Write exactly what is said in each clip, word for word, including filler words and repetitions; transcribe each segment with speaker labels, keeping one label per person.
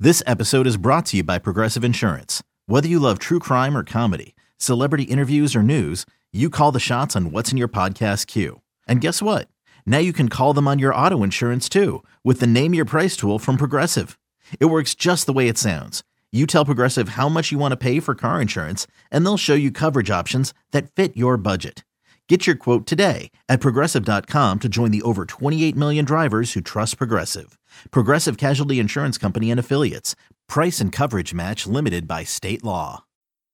Speaker 1: This episode is brought to you by Progressive Insurance. Whether you love true crime or comedy, celebrity interviews or news, you call the shots on what's in your podcast queue. And guess what? Now you can call them on your auto insurance too with the Name Your Price tool from Progressive. It works just the way it sounds. You tell Progressive how much you want to pay for car insurance, and they'll show you coverage options that fit your budget. Get your quote today at progressive dot com to join the over twenty-eight million drivers who trust Progressive. Progressive Casualty Insurance Company and Affiliates. Price and coverage match limited by state law.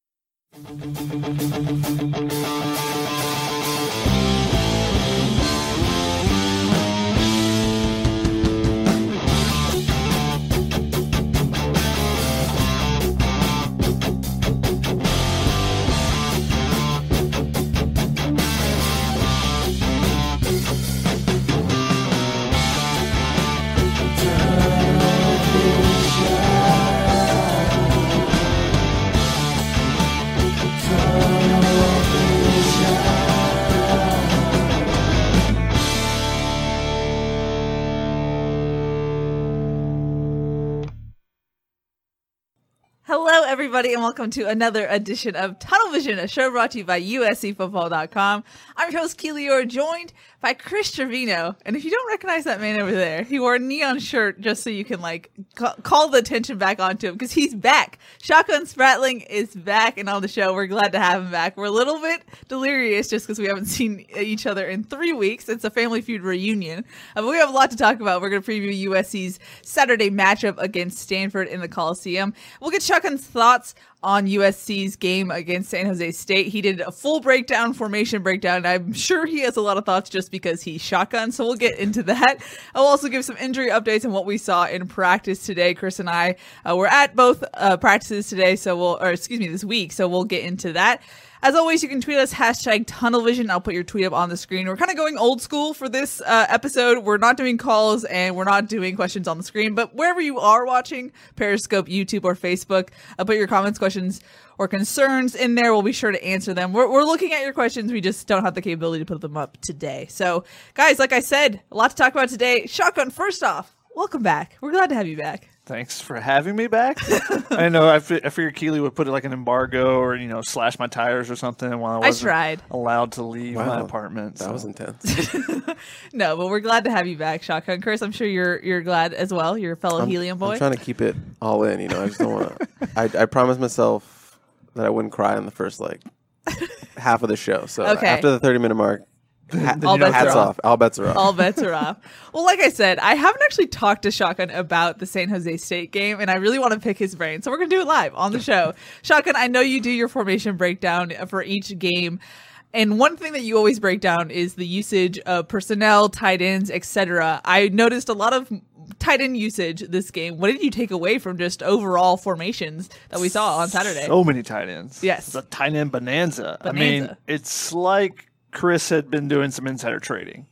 Speaker 2: Hello, everybody, and welcome to another edition of Tunnel Vision, a show brought to you by U S C football dot com. I'm your host, Keely Orr, joined by Chris Trevino. And if you don't recognize that man over there, he wore a neon shirt just so you can, like, ca- call the attention back onto him, because he's back. Shotgun Spratling is back and on the show. We're glad to have him back. We're a little bit delirious just because we haven't seen each other in three weeks. It's a Family Feud reunion. Uh, but we have a lot to talk about. We're going to preview U S C's Saturday matchup against Stanford in the Coliseum. We'll get Shotgun's thoughts on U S C's game against San Jose State. He did a full breakdown, formation breakdown, and I'm sure he has a lot of thoughts just because he's Shotgun, so we'll get into that. I'll also give some injury updates on what we saw in practice today. Chris and I uh, were at both uh, practices today, so we'll, or excuse me, this week, so we'll get into that. As always, you can tweet us, hashtag Tunnel Vision. I'll put your tweet up on the screen. We're kind of going old school for this uh, episode. We're not doing calls and we're not doing questions on the screen, but wherever you are watching, Periscope, YouTube, or Facebook, I'll put your comments, questions, or concerns in there. We'll be sure to answer them. We're, we're looking at your questions. We just don't have the capability to put them up today. So, guys, like I said, a lot to talk about today. Shotgun, first off, welcome back. We're glad to have you back.
Speaker 3: Thanks for having me back. I know I, f- I figured Keely would put like an embargo or, you know, slash my tires or something while I wasn't
Speaker 2: I tried.
Speaker 3: allowed to leave
Speaker 4: Wow.
Speaker 3: my apartment.
Speaker 4: That
Speaker 3: so.
Speaker 4: was intense.
Speaker 2: No, but we're glad to have you back, Shotgun. Chris, I'm sure you're you're glad as well. You're a fellow
Speaker 4: I'm,
Speaker 2: Helium boy.
Speaker 4: I'm trying to keep it all in, you know. I just don't want to. I, I promised myself that I wouldn't cry in the first, like, half of the show. So
Speaker 2: Okay.
Speaker 4: after the thirty-minute mark, ha-
Speaker 2: All bets
Speaker 4: hats
Speaker 2: are off.
Speaker 4: off. All bets are off.
Speaker 2: All bets are off. Well, like I said, I haven't actually talked to Shotgun about the San Jose State game, and I really want to pick his brain. So we're going to do it live on the show. Shotgun, I know you do your formation breakdown for each game. And one thing that you always break down is the usage of personnel, tight ends, et cetera. I noticed a lot of tight end usage this game. What did you take away from just overall formations that we saw on Saturday?
Speaker 3: So many tight ends.
Speaker 2: Yes.
Speaker 3: It's a tight end bonanza.
Speaker 2: Bonanza.
Speaker 3: I mean, it's like Chris had been doing some insider trading.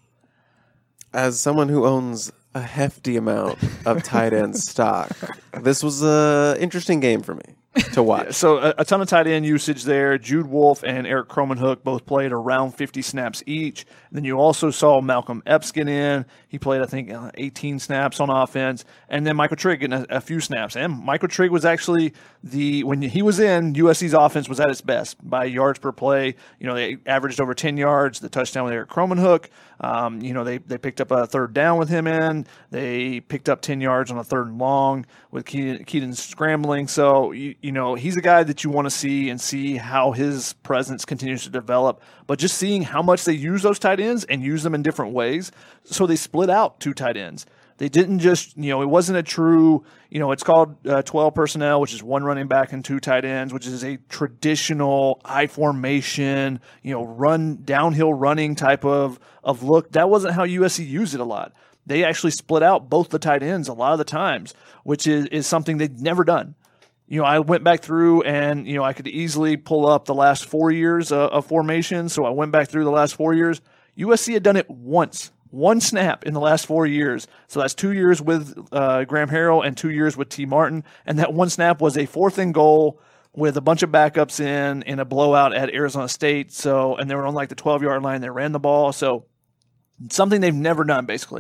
Speaker 4: As someone who owns a hefty amount of tight end stock, this was an interesting game for me to watch.
Speaker 3: Yeah, so a, a ton of tight end usage there. Jude Wolfe and Eric Cromanhook both played around fifty snaps each. And then you also saw Malcolm Epps get in. He played, I think, uh, eighteen snaps on offense. And then Michael Trigg getting a, a few snaps. And Michael Trigg was actually the, when he was in, U S C's offense was at its best by yards per play. You know, they averaged over ten yards, the touchdown with Eric Cromanhook. Um, you know, they, they picked up a third down with him in. They picked up ten yards on a third and long with Keaton, Keaton scrambling. So, you, you know, he's a guy that you want to see and see how his presence continues to develop. But just seeing how much they use those tight ends and use them in different ways. So they split out two tight ends. They didn't just, you know, it wasn't a true, you know, it's called uh, twelve personnel, which is one running back and two tight ends, which is a traditional I formation, you know, run downhill running type of, of look. That wasn't how U S C used it a lot. They actually split out both the tight ends a lot of the times, which is, is something they'd never done. You know, I went back through and, you know, I could easily pull up the last four years uh, of formation. So I went back through the last four years. U S C had done it once. One snap in the last four years. So that's two years with uh, Graham Harrell and two years with T. Martin. And that one snap was a fourth and goal with a bunch of backups in in a blowout at Arizona State. So, and they were on like the twelve-yard line. They ran the ball. So something they've never done, basically.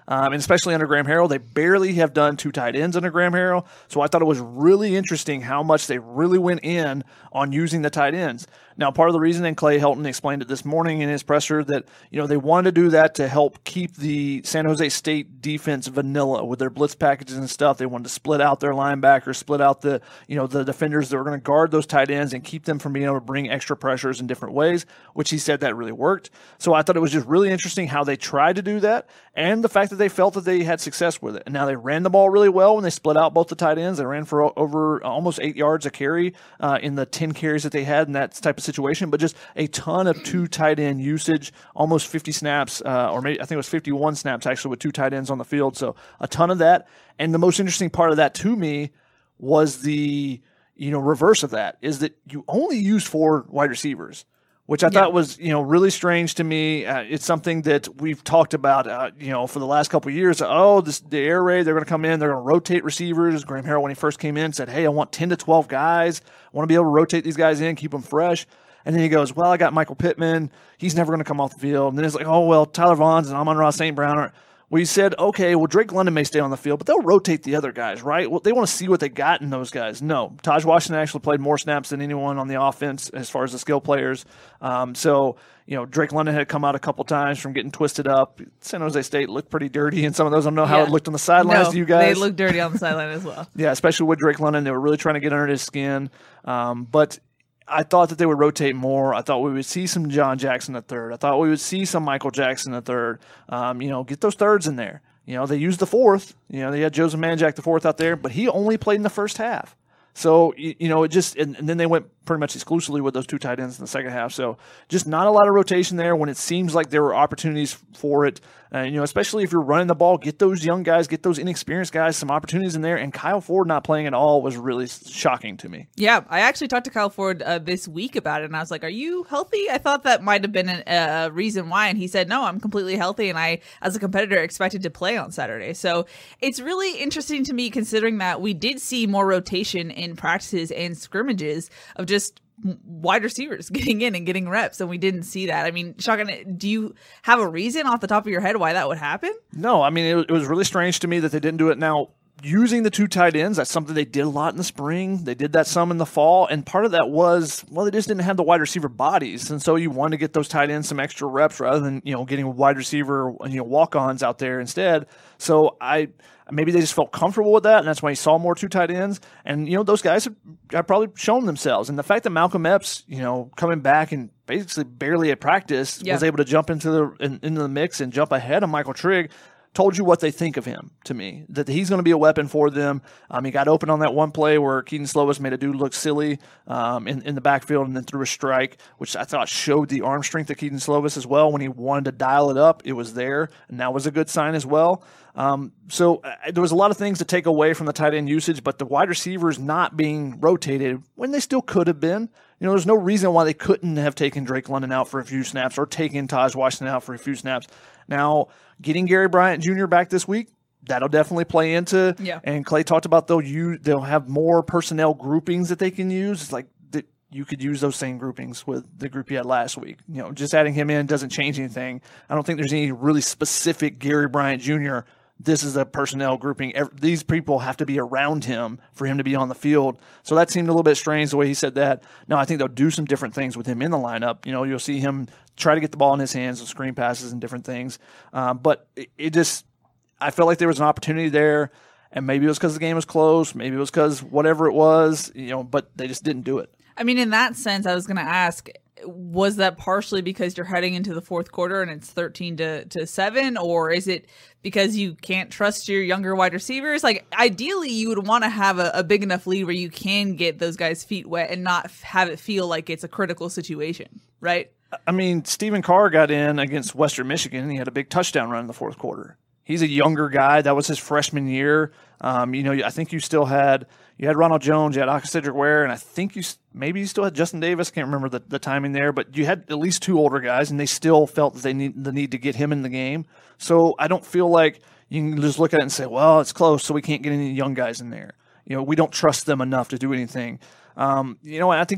Speaker 3: um, and especially under Graham Harrell. They barely have done two tight ends under Graham Harrell, so I thought it was really interesting how much they really went in on using the tight ends. Now, part of the reason, and Clay Helton explained it this morning in his presser, that you know they wanted to do that to help keep the San Jose State defense vanilla with their blitz packages and stuff. They wanted to split out their linebackers, split out the you know the defenders that were going to guard those tight ends and keep them from being able to bring extra pressures in different ways, which he said that really worked. So I thought it was just really interesting how they tried to do that and the fact that they felt that they had success with it. And now they ran the ball really well when they split out both the tight ends. They ran for over almost eight yards a carry uh, in the ten carries that they had in that type of situation, but just a ton of two tight end usage, almost fifty snaps, uh, or maybe I think it was fifty-one snaps actually with two tight ends on the field. So a ton of that. And the most interesting part of that to me was the you know reverse of that is that you only use four wide receivers, which I yeah. thought was, you know, really strange to me. Uh, it's something that we've talked about, uh, you know, for the last couple of years. Oh, this, the air raid, they're going to come in, they're going to rotate receivers. Graham Harrell, when he first came in, said, hey, I want ten to twelve guys. I want to be able to rotate these guys in, keep them fresh. And then he goes, well, I got Michael Pittman. He's never going to come off the field. And then it's like, oh, well, Tyler Vaughns and Amon-Ra Saint Brown are. We said, okay, well, Drake London may stay on the field, but they'll rotate the other guys, right? Well, they want to see what they got in those guys. No, Taj Washington actually played more snaps than anyone on the offense as far as the skill players. Um, so, you know, Drake London had come out a couple times from getting twisted up. San Jose State looked pretty dirty in some of those. I don't know how
Speaker 2: yeah.
Speaker 3: it looked on the sidelines
Speaker 2: no,
Speaker 3: to you guys.
Speaker 2: They looked dirty on the sideline as well.
Speaker 3: Yeah, especially with Drake London. They were really trying to get under his skin. Um, but I thought that they would rotate more. I thought we would see some John Jackson the third. I thought we would see some Michael Jackson the third. Um, you know, get those thirds in there. You know, they used the fourth. You know, they had Joseph Manjack the fourth out there, but he only played in the first half. So, you, you know, it just and, – and then they went pretty much exclusively with those two tight ends in the second half. So just not a lot of rotation there when it seems like there were opportunities for it. Uh, you know, especially if you're running the ball, get those young guys, get those inexperienced guys some opportunities in there. And Kyle Ford not playing at all was really shocking to me.
Speaker 2: Yeah, I actually talked to Kyle Ford uh, this week about it, and I was like, are you healthy? I thought that might have been a, a reason why. And he said, no, I'm completely healthy, and I, as a competitor, expected to play on Saturday. So it's really interesting to me considering that we did see more rotation in practices and scrimmages of just wide receivers getting in and getting reps, and we didn't see that. I mean, Shotgun, do you have a reason off the top of your head why that would happen?
Speaker 3: No, I mean, it, it was really strange to me that they didn't do it. Now, using the two tight ends, that's something they did a lot in the spring. They did that some in the fall, and part of that was, well, they just didn't have the wide receiver bodies, and so you wanted to get those tight ends some extra reps rather than, you know, getting wide receiver, you know, walk-ons out there instead. So I maybe they just felt comfortable with that, and that's why you saw more two tight ends. And, you know, those guys have, have probably shown themselves. And the fact that Malcolm Epps, you know, coming back and basically barely at practice, yeah. was able to jump into the in, into the mix and jump ahead of Michael Trigg, told you what they think of him to me, that he's going to be a weapon for them. Um, he got open on that one play where Keaton Slovis made a dude look silly um, in, in the backfield and then threw a strike, which I thought showed the arm strength of Keaton Slovis as well. When he wanted to dial it up, it was there, and that was a good sign as well. Um, so uh, there was a lot of things to take away from the tight end usage, but the wide receivers not being rotated when they still could have been. You know, there's no reason why they couldn't have taken Drake London out for a few snaps or taken Taj Washington out for a few snaps. Now, getting Gary Bryant Junior back this week, that'll definitely play into.
Speaker 2: Yeah.
Speaker 3: And Clay talked about they'll use, they'll have more personnel groupings that they can use. It's like that you could use those same groupings with the group you had last week. You know, just adding him in doesn't change anything. I don't think there's any really specific Gary Bryant Junior This is a personnel grouping. These people have to be around him for him to be on the field. So that seemed a little bit strange the way he said that. Now, I think they'll do some different things with him in the lineup. You know, you'll see him try to get the ball in his hands with screen passes and different things. Um, but it, it just – I felt like there was an opportunity there, and maybe it was because the game was close. Maybe it was because whatever it was, you know, but they just didn't do it.
Speaker 2: I mean, in that sense, I was going to ask – was that partially because you're heading into the fourth quarter and it's thirteen to seven, or is it because you can't trust your younger wide receivers? Like, ideally, you would want to have a, a big enough lead where you can get those guys' feet wet and not have it feel like it's a critical situation, right?
Speaker 3: I mean, Stephen Carr got in against Western Michigan, and he had a big touchdown run in the fourth quarter. He's a younger guy. That was his freshman year. Um, you know, I think you still had you had Ronald Jones, you had Aka Cedric Ware, and I think you maybe you still had Justin Davis. Can't remember the, the timing there, but you had at least two older guys, and they still felt that they need the need to get him in the game. So I don't feel like you can just look at it and say, well, it's close, so we can't get any young guys in there. You know, we don't trust them enough to do anything. Um, you know, I think that's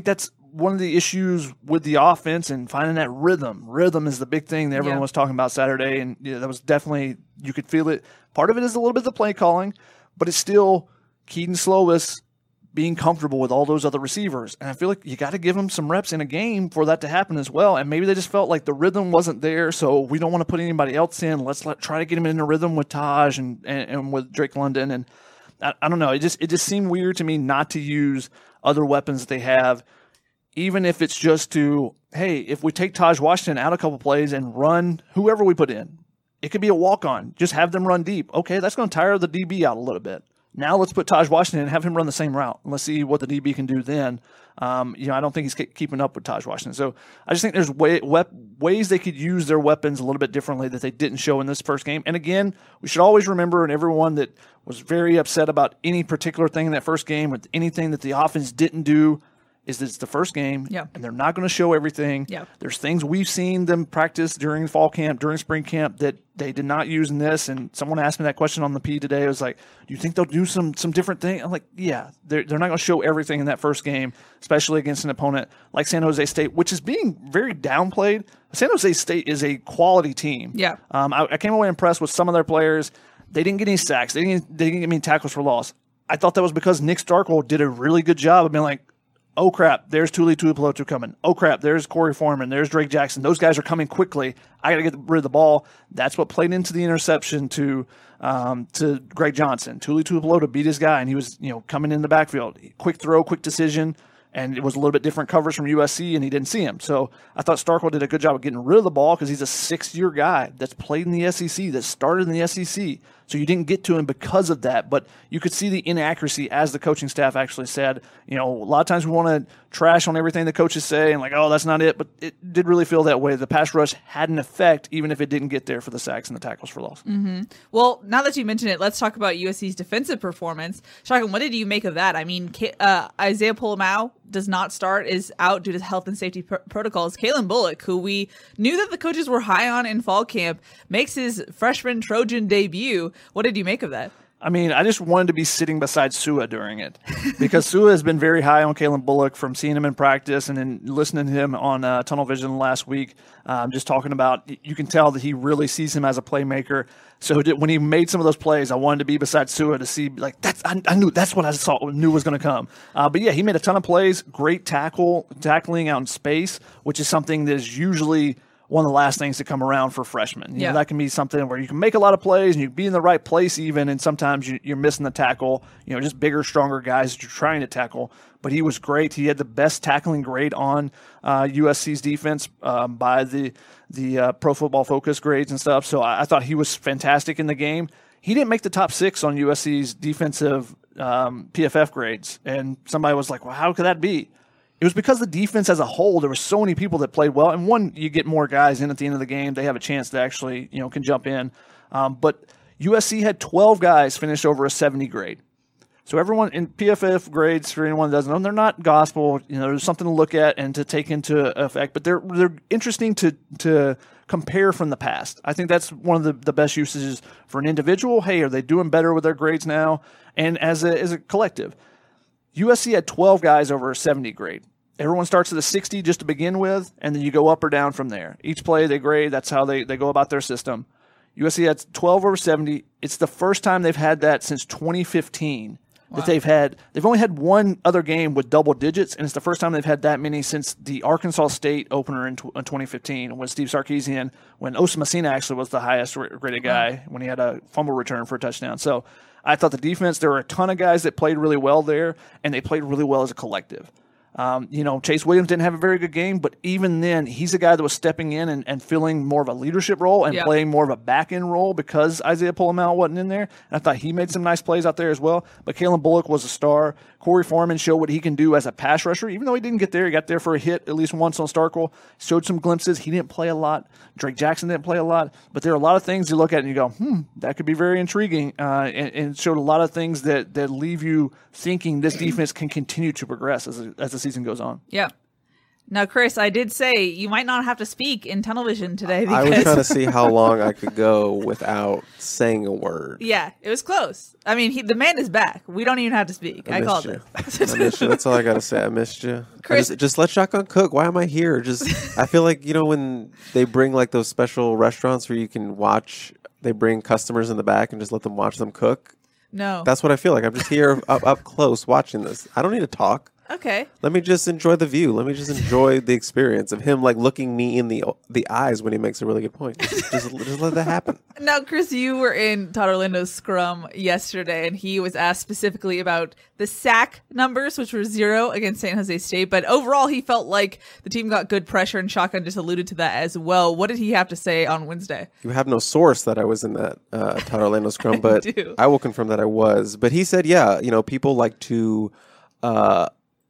Speaker 3: one of the issues with the offense and finding that rhythm. Rhythm is the big thing that everyone
Speaker 2: Yeah.
Speaker 3: was talking about Saturday, and yeah, that was definitely, you could feel it. Part of it is a little bit the play calling, but it's still Keaton Slovis being comfortable with all those other receivers. And I feel like you got to give them some reps in a game for that to happen as well. And maybe they just felt like the rhythm wasn't there, so we don't want to put anybody else in. Let's let, try to get him in a rhythm with Taj and, and, and with Drake London. And I, I don't know. It just it just seemed weird to me not to use other weapons that they have, even if it's just to, hey, if we take Taj Washington out a couple plays and run whoever we put in, it could be a walk-on. Just have them run deep. Okay, that's going to tire the D B out a little bit. Now let's put Taj Washington and have him run the same route. Let's see what the D B can do then. Um, you know, I don't think he's ke- keeping up with Taj Washington. So I just think there's way, wep- ways they could use their weapons a little bit differently that they didn't show in this first game. And again, we should always remember, and everyone that was very upset about any particular thing in that first game with anything that the offense didn't do, is that it's the first game,
Speaker 2: Yeah.
Speaker 3: and they're not going to show everything.
Speaker 2: Yeah.
Speaker 3: There's things we've seen them practice during fall camp, during spring camp, that they did not use in this. And someone asked me that question on the P today. It was like, do you think they'll do some some different thing? I'm like, yeah, they're, they're not going to show everything in that first game, especially against an opponent like San Jose State, which is being very downplayed. San Jose State is a quality team.
Speaker 2: Yeah.
Speaker 3: Um, I, I came away impressed with some of their players. They didn't get any sacks. They didn't, they didn't get any tackles for loss. I thought that was because Nick Starkel did a really good job of being like, oh, crap, there's Tuli Tuipulotu coming. Oh, crap, there's Corey Foreman. There's Drake Jackson. Those guys are coming quickly. I got to get rid of the ball. That's what played into the interception to um, to Greg Johnson. Tuli Tuipulotu beat his guy, and he was you know coming in the backfield. Quick throw, quick decision, and it was a little bit different coverage from U S C, and he didn't see him. So I thought Starkel did a good job of getting rid of the ball because he's a six-year guy that's played in the S E C, that started in the S E C. So you didn't get to him because of that, but you could see the inaccuracy, as the coaching staff actually said. You know, a lot of times we want to trash on everything the coaches say and like, oh, that's not it, but it did really feel that way. The pass rush had an effect, even if it didn't get there for the sacks and the tackles for loss.
Speaker 2: Mm-hmm. Well, now that you mentioned it, let's talk about U S C's defensive performance. Shotgun, what did you make of that? I mean, uh, Isaiah Polamau does not start, is out due to health and safety pr- protocols. Kalen Bullock, who we knew that the coaches were high on in fall camp, makes his freshman Trojan debut. What did you make of that?
Speaker 3: I mean, I just wanted to be sitting beside Sua during it because Sua has been very high on Kalen Bullock from seeing him in practice and then listening to him on uh, Tunnel Vision last week. Um, just talking about, you can tell that he really sees him as a playmaker. So when he made some of those plays, I wanted to be beside Sua to see, like, that's I, I knew that's what I saw knew was going to come. Uh, but yeah, he made a ton of plays, great tackle, tackling out in space, which is something that is usually one of the last things to come around for freshmen. You
Speaker 2: yeah.
Speaker 3: know, that can be something where you can make a lot of plays and you can be in the right place even, and sometimes you, you're missing the tackle, you know, just bigger, stronger guys that you're trying to tackle. But he was great. He had the best tackling grade on uh, U S C's defense um, by the the uh, Pro Football Focus grades and stuff. So I, I thought he was fantastic in the game. He didn't make the top six on U S C's defensive um, P F F grades. And somebody was like, well, how could that be? It was because the defense as a whole, there were so many people that played well. And one, you get more guys in at the end of the game. They have a chance to actually, you know, can jump in. Um, but U S C had twelve guys finish over a seventy grade. So everyone in P F F grades, for anyone that doesn't know, they're not gospel. You know, there's something to look at and to take into effect. But they're they're interesting to to compare from the past. I think that's one of the, the best usages for an individual. Hey, are they doing better with their grades now? And as a as a collective, U S C had twelve guys over a seventy grade. Everyone starts at a sixty just to begin with, and then you go up or down from there. Each play they grade, that's how they, they go about their system. U S C had twelve over seventy. It's the first time they've had that since twenty fifteen. Wow. That they've had. They've only had one other game with double digits, and it's the first time they've had that many since the Arkansas State opener in, in twenty fifteen when Steve Sarkisian, when Osa Messina actually was the highest graded guy wow. when he had a fumble return for a touchdown. So I thought the defense, there were a ton of guys that played really well there, and they played really well as a collective. Um, you know, Chase Williams didn't have a very good game, but even then, he's a guy that was stepping in and, and filling more of a leadership role and
Speaker 2: yeah.
Speaker 3: playing more of a back-end role because Isaiah Polamau wasn't in there. And I thought he made some nice plays out there as well. But Kalen Bullock was a star. Corey Foreman showed what he can do as a pass rusher. Even though he didn't get there, he got there for a hit at least once on Starkel. Showed some glimpses. He didn't play a lot. Drake Jackson didn't play a lot. But there are a lot of things you look at and you go, hmm, that could be very intriguing. Uh, and, and showed a lot of things that, that leave you thinking this defense can continue to progress as, as the season goes on.
Speaker 2: Yeah. Now, Chris, I did say you might not have to speak in tunnel vision today.
Speaker 4: I
Speaker 2: Because...
Speaker 4: was trying to see how long I could go without saying a word.
Speaker 2: Yeah, it was close. I mean, he, the man is back. We don't even have to speak. I,
Speaker 4: I
Speaker 2: called
Speaker 4: you.
Speaker 2: it.
Speaker 4: I missed you. That's all I got to say. I missed you.
Speaker 2: Chris-
Speaker 4: Just, just let Shotgun cook. Why am I here? Just I feel like, you know, when they bring like those special restaurants where you can watch, they bring customers in the back and just let them watch them cook.
Speaker 2: No.
Speaker 4: That's what I feel like. I'm just here up, up close watching this. I don't need to talk.
Speaker 2: Okay.
Speaker 4: Let me just enjoy the view. Let me just enjoy the experience of him like looking me in the the eyes when he makes a really good point. Just, just, just let that happen.
Speaker 2: Now, Chris, you were in Todd Orlando's scrum yesterday, and he was asked specifically about the sack numbers, which were zero against San Jose State. But overall, he felt like the team got good pressure, and Shotgun just alluded to that as well. What did he have to say on Wednesday?
Speaker 4: You have no source that I was in that uh, Todd Orlando scrum, but
Speaker 2: I do.
Speaker 4: I will confirm that I was. But he said, yeah, you know, people like to uh,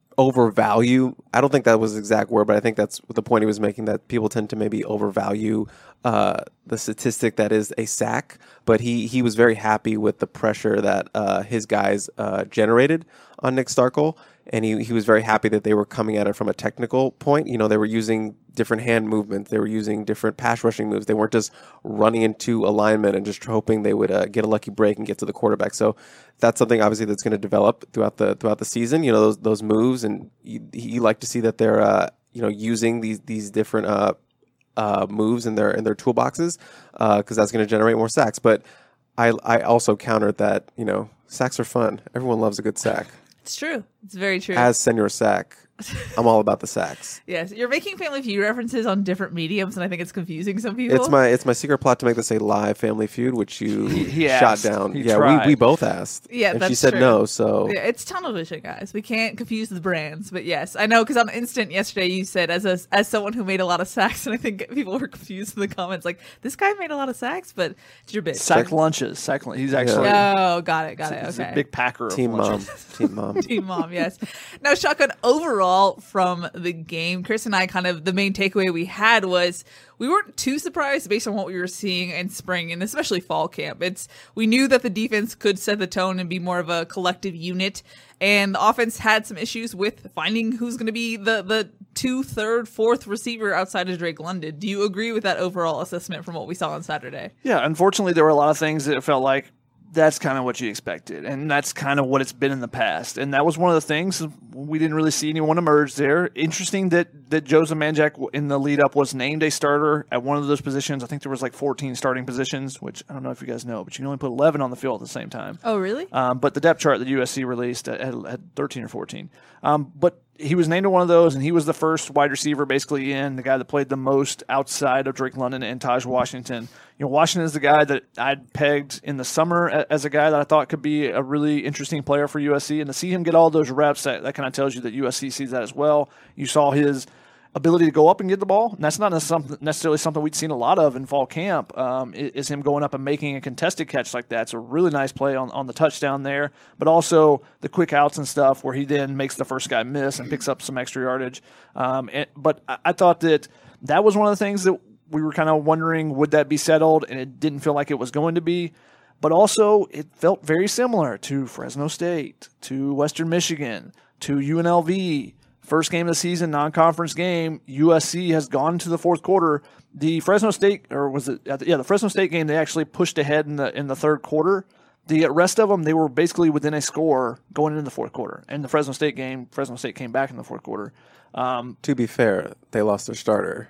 Speaker 4: overvalue. I don't think that was the exact word, but I think that's the point he was making, that people tend to maybe overvalue uh, the statistic that is a sack. But he, he was very happy with the pressure that uh, his guys uh, generated on Nick Starkel. And he, he was very happy that they were coming at it from a technical point. You know, they were using different hand movements. They were using different pass rushing moves. They weren't just running into alignment and just hoping they would uh, get a lucky break and get to the quarterback. So that's something obviously that's going to develop throughout the throughout the season. You know, those those moves, and you, you like to see that they're uh, you know using these these different uh, uh, moves in their in their toolboxes because uh, that's going to generate more sacks. But I I also countered that, you know, sacks are fun. Everyone loves a good sack.
Speaker 2: It's true. It's very true.
Speaker 4: As Senor Sack, I'm all about the sacks.
Speaker 2: Yes, you're making Family Feud references on different mediums, and I think it's confusing some people.
Speaker 4: It's my it's my secret plot to make this a live Family Feud, which you
Speaker 3: He- he
Speaker 4: shot
Speaker 3: asked.
Speaker 4: down.
Speaker 3: He
Speaker 4: yeah,
Speaker 3: tried.
Speaker 4: we, we both asked.
Speaker 2: Yeah,
Speaker 4: and she
Speaker 2: that's
Speaker 4: said
Speaker 2: true.
Speaker 4: no. So
Speaker 2: Yeah, it's tunnel vision, guys. We can't confuse the brands. But yes, I know, because on Instant yesterday you said, as a, as someone who made a lot of sacks, and I think people were confused in the comments, like, this guy made a lot of sacks, but it's your bitch.
Speaker 3: Sack lunches. Sack. lun- He's actually
Speaker 2: Oh, got it, got it.
Speaker 3: he's
Speaker 2: Okay.
Speaker 3: a big packer of
Speaker 4: team mom,
Speaker 3: lunches.
Speaker 4: team mom.
Speaker 2: Team mom, yes. Now, Shotgun, overall from the game, Chris and I kind of, the main takeaway we had was we weren't too surprised based on what we were seeing in spring and especially fall camp. It's we knew that the defense could set the tone and be more of a collective unit, and the offense had some issues with finding who's going to be the the two, third, fourth receiver outside of Drake London. Do you agree with that overall assessment from what we saw on Saturday?
Speaker 3: Yeah, unfortunately, there were a lot of things that it felt like that's kind of what you expected, and that's kind of what it's been in the past. And that was one of the things we didn't really see anyone emerge there. Interesting that that Joseph Manjack in the lead up was named a starter at one of those positions. I think there was like fourteen starting positions, which I don't know if you guys know, but you can only put eleven on the field at the same time.
Speaker 2: Oh, really?
Speaker 3: Um, but the depth chart that U S C released had, had thirteen or fourteen. Um, but he was named to one of those, and he was the first wide receiver basically in, the guy that played the most outside of Drake London and Taj Washington. You know, Washington is the guy that I'd pegged in the summer as a guy that I thought could be a really interesting player for U S C. And to see him get all those reps, that, that kind of tells you that U S C sees that as well. You saw his ability to go up and get the ball, and that's not necessarily something we'd seen a lot of in fall camp, um, is him going up and making a contested catch like that. It's a really nice play on, on the touchdown there, but also the quick outs and stuff where he then makes the first guy miss and picks up some extra yardage. Um, and, but I, I thought that that was one of the things that we were kind of wondering, would that be settled? And it didn't feel like it was going to be. But also, it felt very similar to Fresno State, to Western Michigan, to U N L V. First game of the season, non-conference game, U S C has gone to the fourth quarter. The Fresno State, or was it, yeah, the Fresno State game, they actually pushed ahead in the in the third quarter. The rest of them, they were basically within a score going into the fourth quarter. And the Fresno State game, Fresno State came back in the fourth quarter. Um,
Speaker 4: To be fair, they lost their starter.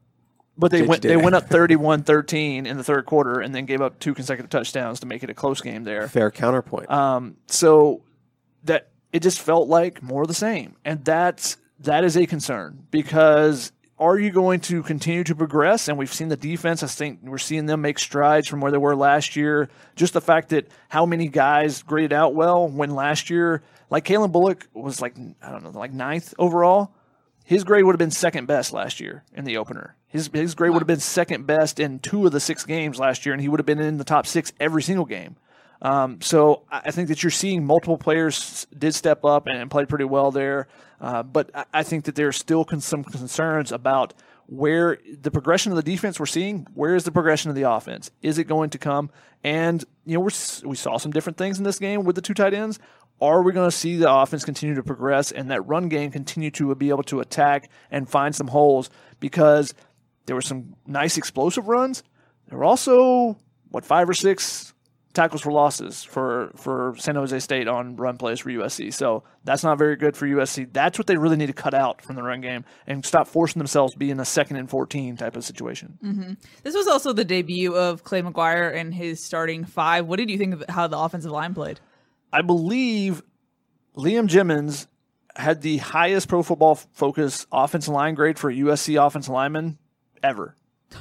Speaker 3: But they
Speaker 4: J J
Speaker 3: went they
Speaker 4: Dare.
Speaker 3: went up thirty-one thirteen in the third quarter and then gave up two consecutive touchdowns to make it a close game there.
Speaker 4: Fair counterpoint.
Speaker 3: Um, so that it just felt like more of the same. And that's that is a concern, because are you going to continue to progress? And we've seen the defense, I think we're seeing them make strides from where they were last year. Just the fact that how many guys graded out well when last year, like Kalen Bullock was like, I don't know, like ninth overall. His grade would have been second best last year in the opener. His his grade would have been second best in two of the six games last year, and he would have been in the top six every single game. Um, so I think that you're seeing multiple players did step up and played pretty well there. Uh, but I think that there's still con- some concerns about where the progression of the defense we're seeing. Where is the progression of the offense? Is it going to come? And, you know, we're, we saw some different things in this game with the two tight ends. Are we going to see the offense continue to progress and that run game continue to be able to attack and find some holes? Because there were some nice explosive runs. There were also, what, five or six tackles for losses for, for San Jose State on run plays for U S C. So that's not very good for U S C. That's what they really need to cut out from the run game and stop forcing themselves to be in a second and fourteen type of situation.
Speaker 2: Mm-hmm. This was also the debut of Clay McGuire and his starting five. What did you think of how the offensive line played?
Speaker 3: I believe Liam Jimmons had the highest Pro Football Focus offensive line grade for a U S C offensive lineman ever.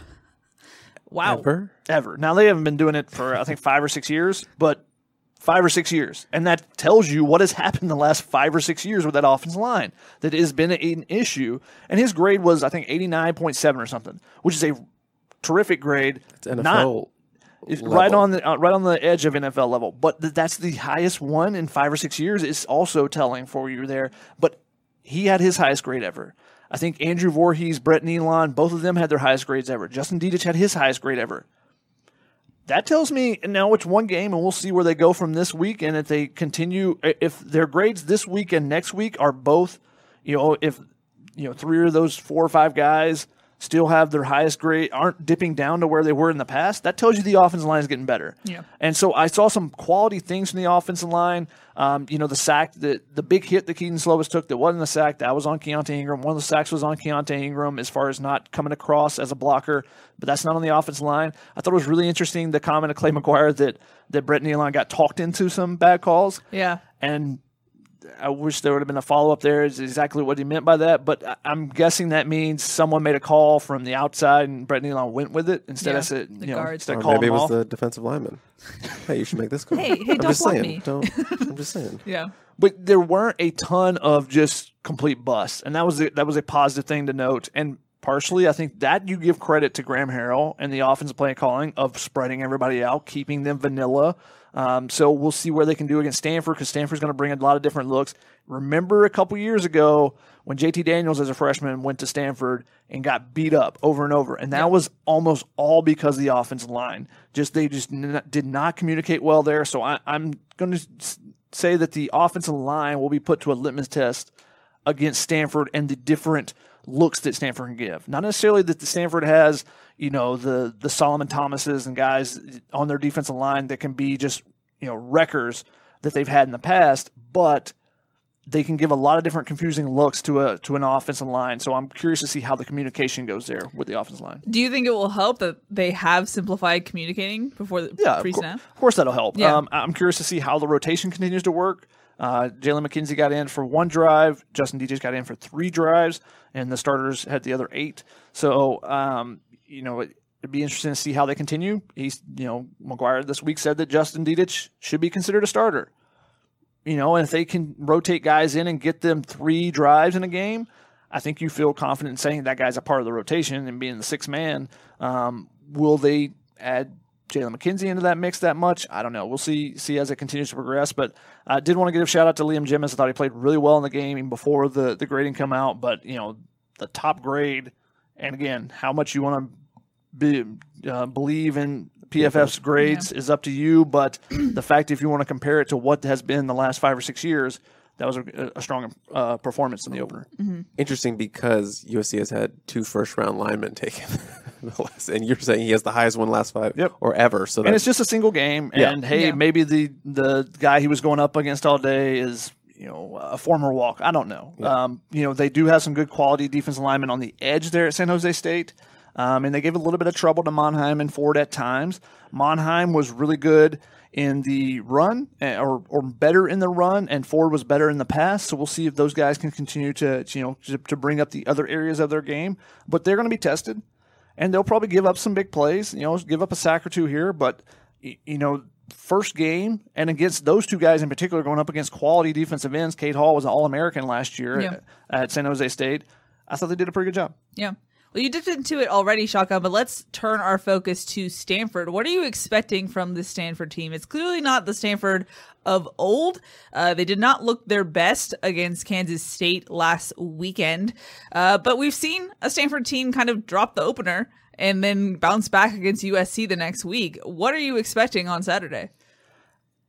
Speaker 2: Wow.
Speaker 4: Ever?
Speaker 3: Ever. Now, they haven't been doing it for, I think, five or six years, but five or six years. And that tells you what has happened the last five or six years with that offensive line. That has been an issue. And his grade was, I think, eighty-nine point seven or something, which is a terrific grade.
Speaker 4: It's N F
Speaker 3: Not,
Speaker 4: L
Speaker 3: it's
Speaker 4: level.
Speaker 3: right on the uh, right on the edge of N F L level. But th- that's the highest one in five or six years. Is also telling for you there. But he had his highest grade ever. I think Andrew Voorhees, Brett Nealon, both of them had their highest grades ever. Justin Dedich had his highest grade ever. That tells me, and now it's one game, and we'll see where they go from this week. And if they continue, if their grades this week and next week are both, you know, if you know three of those four or five guys still have their highest grade, aren't dipping down to where they were in the past, that tells you the offensive line is getting better.
Speaker 2: Yeah.
Speaker 3: And so I saw some quality things from the offensive line. Um, you know, the sack, the, the big hit that Keaton Slovis took that wasn't a sack, that was on Keontae Ingram. One of the sacks was on Keontae Ingram as far as not coming across as a blocker, but that's not on the offensive line. I thought it was really interesting, the comment of Clay McGuire that, that Brett Nealon got talked into some bad calls.
Speaker 2: Yeah.
Speaker 3: And I wish there would have been a follow-up there is exactly what he meant by that, but I'm guessing that means someone made a call from the outside and Brett Nealon went with it instead
Speaker 2: Yeah,
Speaker 3: of it,
Speaker 2: the
Speaker 3: you know,
Speaker 2: guards.
Speaker 3: instead
Speaker 4: Or
Speaker 3: of calling
Speaker 4: maybe it
Speaker 3: him
Speaker 4: was
Speaker 3: off.
Speaker 4: the defensive lineman. Hey, you should make this call.
Speaker 2: Hey, hey,
Speaker 4: I'm
Speaker 2: don't
Speaker 4: just
Speaker 2: block
Speaker 4: saying.
Speaker 2: me.
Speaker 4: Don't. I'm just saying.
Speaker 2: Yeah.
Speaker 3: But there weren't a ton of just complete busts, and that was a, that was a positive thing to note. And partially, I think that you give credit to Graham Harrell and the offensive play calling of spreading everybody out, keeping them vanilla. Um, so we'll see where they can do against Stanford, because Stanford's going to bring a lot of different looks. Remember a couple years ago when J T Daniels as a freshman went to Stanford and got beat up over and over, and that was almost all because of the offensive line. Just they just n- did not communicate well there. So I, I'm going to say that the offensive line will be put to a litmus test against Stanford and the different looks that Stanford can give. Not necessarily that the Stanford has, you know, the the Solomon Thomases and guys on their defensive line that can be just, you know, wreckers that they've had in the past, but they can give a lot of different confusing looks to a to an offensive line. So I'm curious to see how the communication goes there with the offensive line.
Speaker 2: Do you think it will help that they have simplified communicating before the
Speaker 3: Yeah, of,
Speaker 2: pre-snap?
Speaker 3: cour- of course that'll help.
Speaker 2: Yeah.
Speaker 3: Um, I'm curious to see how the rotation continues to work. Uh, Jalen McKenzie got in for one drive. Justin Dedich got in for three drives, and the starters had the other eight. So, um, you know, it, it'd be interesting to see how they continue. He's, you know, McGuire this week said that Justin Dedich should be considered a starter. You know, and if they can rotate guys in and get them three drives in a game, I think you feel confident in saying that guy's a part of the rotation and being the sixth man. Um, will they add Jalen McKenzie into that mix that much? I don't know. We'll see see as it continues to progress. But I did want to give a shout out to Liam Jimmons. I thought he played really well in the game even before the, the grading come out. But, you know, the top grade, and again, how much you want to be, uh, believe in P F F's grades
Speaker 2: Yeah.
Speaker 3: is up to you. But the fact, if you want to compare it to what has been the last five or six years, that was a, a strong uh, performance in the opener.
Speaker 4: Interesting, because U S C has had two first round linemen taken. the last, and you're saying he has the highest one last five
Speaker 3: Yep.
Speaker 4: or ever. So
Speaker 3: And
Speaker 4: that's
Speaker 3: it's just a single game.
Speaker 4: Yeah.
Speaker 3: And hey,
Speaker 2: Yeah.
Speaker 3: maybe the the guy he was going up against all day is, you know, a former walk. I don't know.
Speaker 4: Yeah.
Speaker 3: Um, you know, they do have some good quality defensive linemen on the edge there at San Jose State. Um, and they gave a little bit of trouble to Monheim and Ford at times. Monheim was really good in the run, eh, or or better in the run, and Ford was better in the pass. So we'll see if those guys can continue to, to you know to, to bring up the other areas of their game. But they're going to be tested, and they'll probably give up some big plays. You know, give up a sack or two here, but y- you know. First game, and against those two guys in particular, going up against quality defensive ends. Cade Hall was an All-American last year
Speaker 2: Yeah.
Speaker 3: at, at San Jose State. I thought they did a pretty good job.
Speaker 2: Yeah. Well, you dipped into it already, Shotgun, but let's turn our focus to Stanford. What are you expecting from this Stanford team? It's clearly not the Stanford of old. Uh, they did not look their best against Kansas State last weekend, uh, but we've seen a Stanford team kind of drop the opener and then bounce back against U S C the next week. What are you expecting on Saturday?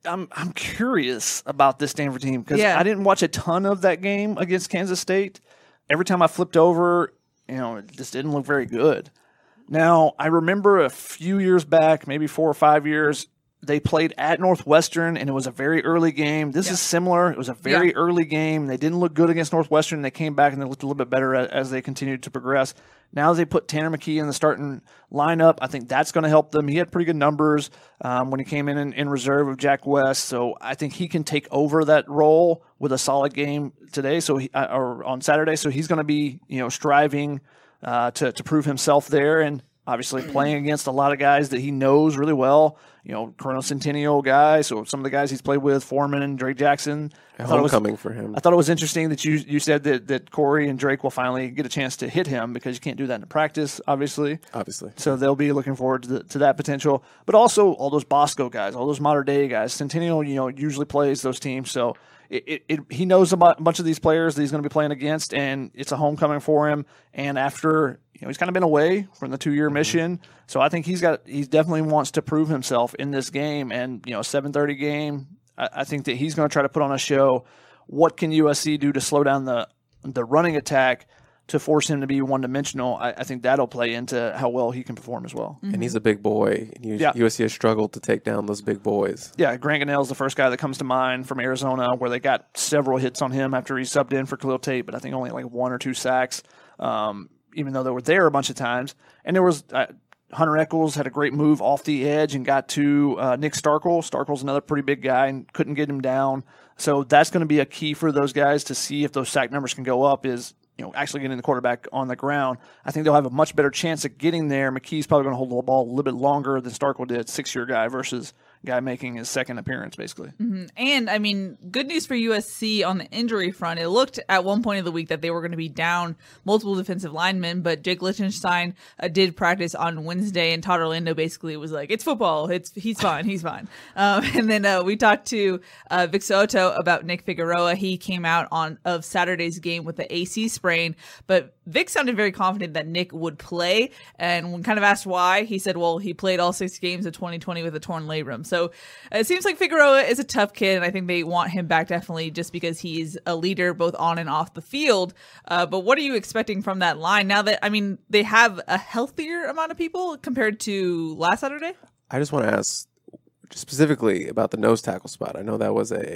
Speaker 3: I'm I'm curious about this Stanford team because
Speaker 2: Yeah.
Speaker 3: I didn't watch a ton of that game against Kansas State. Every time I flipped over, you know, it just didn't look very good. Now, I remember a few years back, maybe four or five years, they played at Northwestern, and it was a very early game. This
Speaker 2: Yeah.
Speaker 3: is similar. It was a very
Speaker 2: Yeah.
Speaker 3: early game. They didn't look good against Northwestern. They came back, and they looked a little bit better as, as they continued to progress. Now they put Tanner McKee in the starting lineup. I think that's going to help them. He had pretty good numbers um, when he came in, in in reserve of Jack West, so I think he can take over that role with a solid game today. So he, uh, or on Saturday, so he's going to be you know striving uh, to to prove himself there, and obviously playing against a lot of guys that he knows really well. You know, Colonel Centennial guy. So some of the guys he's played with, Foreman and Drake Jackson. I thought it was
Speaker 4: Homecoming for him.
Speaker 3: I thought it was interesting that you you said that, that Corey and Drake will finally get a chance to hit him because you can't do that in practice, obviously.
Speaker 4: Obviously.
Speaker 3: So they'll be looking forward to, the, to that potential. But also all those Bosco guys, all those modern day guys. Centennial, you know, usually plays those teams. So it, it, it he knows about a bunch of these players that he's going to be playing against, and it's a homecoming for him. And after you know he's kind of been away from the two year mm-hmm. mission, so I think he's got he definitely wants to prove himself in this game. And you know, seven thirty game. I, I think that he's going to try to put on a show. What can U S C do to slow down the the running attack to force him to be one dimensional? I, I think that'll play into how well he can perform as well.
Speaker 4: Mm-hmm. And he's a big boy. U-
Speaker 3: yeah.
Speaker 4: U S C has struggled to take down those big boys.
Speaker 3: Yeah, Grant Gunnell's the first guy that comes to mind from Arizona, where they got several hits on him after he subbed in for Khalil Tate, but I think only like one or two sacks, um, even though they were there a bunch of times. And there was uh, Hunter Echols had a great move off the edge and got to uh, Nick Starkel. Starkel's another pretty big guy and couldn't get him down. So that's going to be a key for those guys to see if those sack numbers can go up is, you know, actually getting the quarterback on the ground. I think they'll have a much better chance of getting there. McKee's probably going to hold the ball a little bit longer than Starkel did, six-year guy versus guy making his second appearance, basically.
Speaker 2: Mm-hmm. And, I mean, good news for U S C on the injury front. It looked at one point of the week that they were going to be down multiple defensive linemen, but Jake Lichtenstein uh, did practice on Wednesday, and Todd Orlando basically was like, it's football. It's He's fine. He's fine. Um, and then uh, we talked to uh, Vic Soto about Nick Figueroa. He came out on of Saturday's game with the A C sprain, but Vic sounded very confident that Nick would play. And when kind of asked why, he said, well, he played all six games of twenty twenty with a torn labrum. So it seems like Figueroa is a tough kid, and I think they want him back definitely just because he's a leader both on and off the field. Uh, but what are you expecting from that line now that, I mean, they have a healthier amount of people compared to last Saturday?
Speaker 4: I just want to ask specifically about the nose tackle spot. I know that was a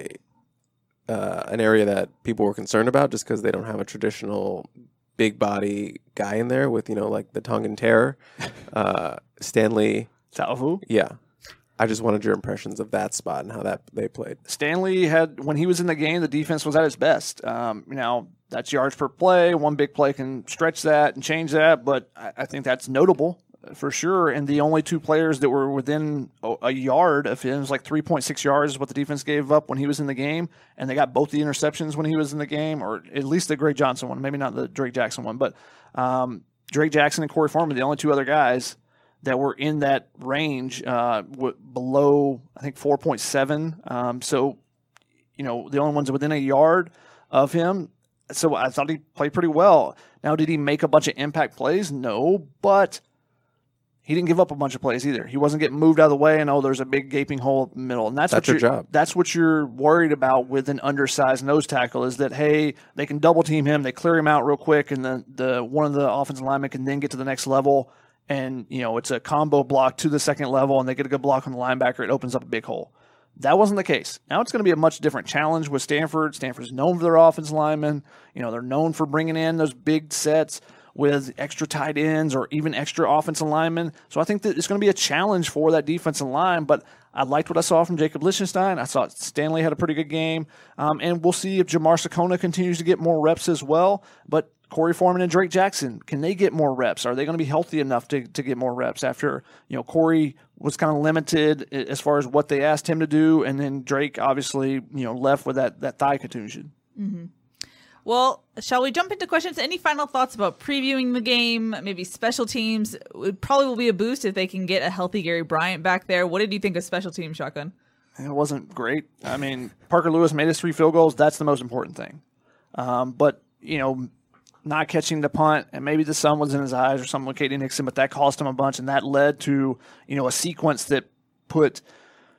Speaker 4: uh, an area that people were concerned about just because they don't have a traditional big body guy in there with, you know, like the Tongan Terror. Uh, Stanley.
Speaker 3: Talvu?
Speaker 4: Yeah. I just wanted your impressions of that spot and how that they played.
Speaker 3: Stanley had, when he was in the game, the defense was at its best. Um, you know, that's yards per play. One big play can stretch that and change that, but I, I think that's notable for sure. And the only two players that were within a, a yard of him was like three point six yards is what the defense gave up when he was in the game. And they got both the interceptions when he was in the game, or at least the Greg Johnson one, maybe not the Drake Jackson one. But um, Drake Jackson and Corey Foreman, the only two other guys that were in that range uh, w- below, I think, four point seven. Um, so, you know, the only ones within a yard of him. So I thought he played pretty well. Now, did he make a bunch of impact plays? No, but he didn't give up a bunch of plays either. He wasn't getting moved out of the way and, oh, there's a big gaping hole in the middle. And that's,
Speaker 4: that's
Speaker 3: what
Speaker 4: your job.
Speaker 3: That's what you're worried about with an undersized nose tackle is that, hey, they can double team him, they clear him out real quick, and the, the one of the offensive linemen can then get to the next level. And, you know, it's a combo block to the second level, and they get a good block on the linebacker. It opens up a big hole. That wasn't the case. Now it's going to be a much different challenge with Stanford. Stanford's known for their offensive linemen. You know, they're known for bringing in those big sets with extra tight ends or even extra offensive linemen. So I think that it's going to be a challenge for that defensive line. But I liked what I saw from Jacob Lichtenstein. I thought Stanley had a pretty good game. Um, and we'll see if Jamar Sakona continues to get more reps as well. But Corey Foreman and Drake Jackson, can they get more reps? Are they going to be healthy enough to, to get more reps after, you know, Corey was kind of limited as far as what they asked him to do, and then Drake obviously, you know, left with that, that thigh contusion.
Speaker 2: Mm-hmm. Well, shall we jump into questions? Any final thoughts about previewing the game, maybe special teams? It probably will be a boost if they can get a healthy Gary Bryant back there. What did you think of special teams, Shotgun?
Speaker 3: It wasn't great. I mean, Parker Lewis made his three field goals. That's the most important thing. Um, but, you know, not catching the punt, and maybe the sun was in his eyes or something with Katie Nixon, but that cost him a bunch, and that led to, you know, a sequence that put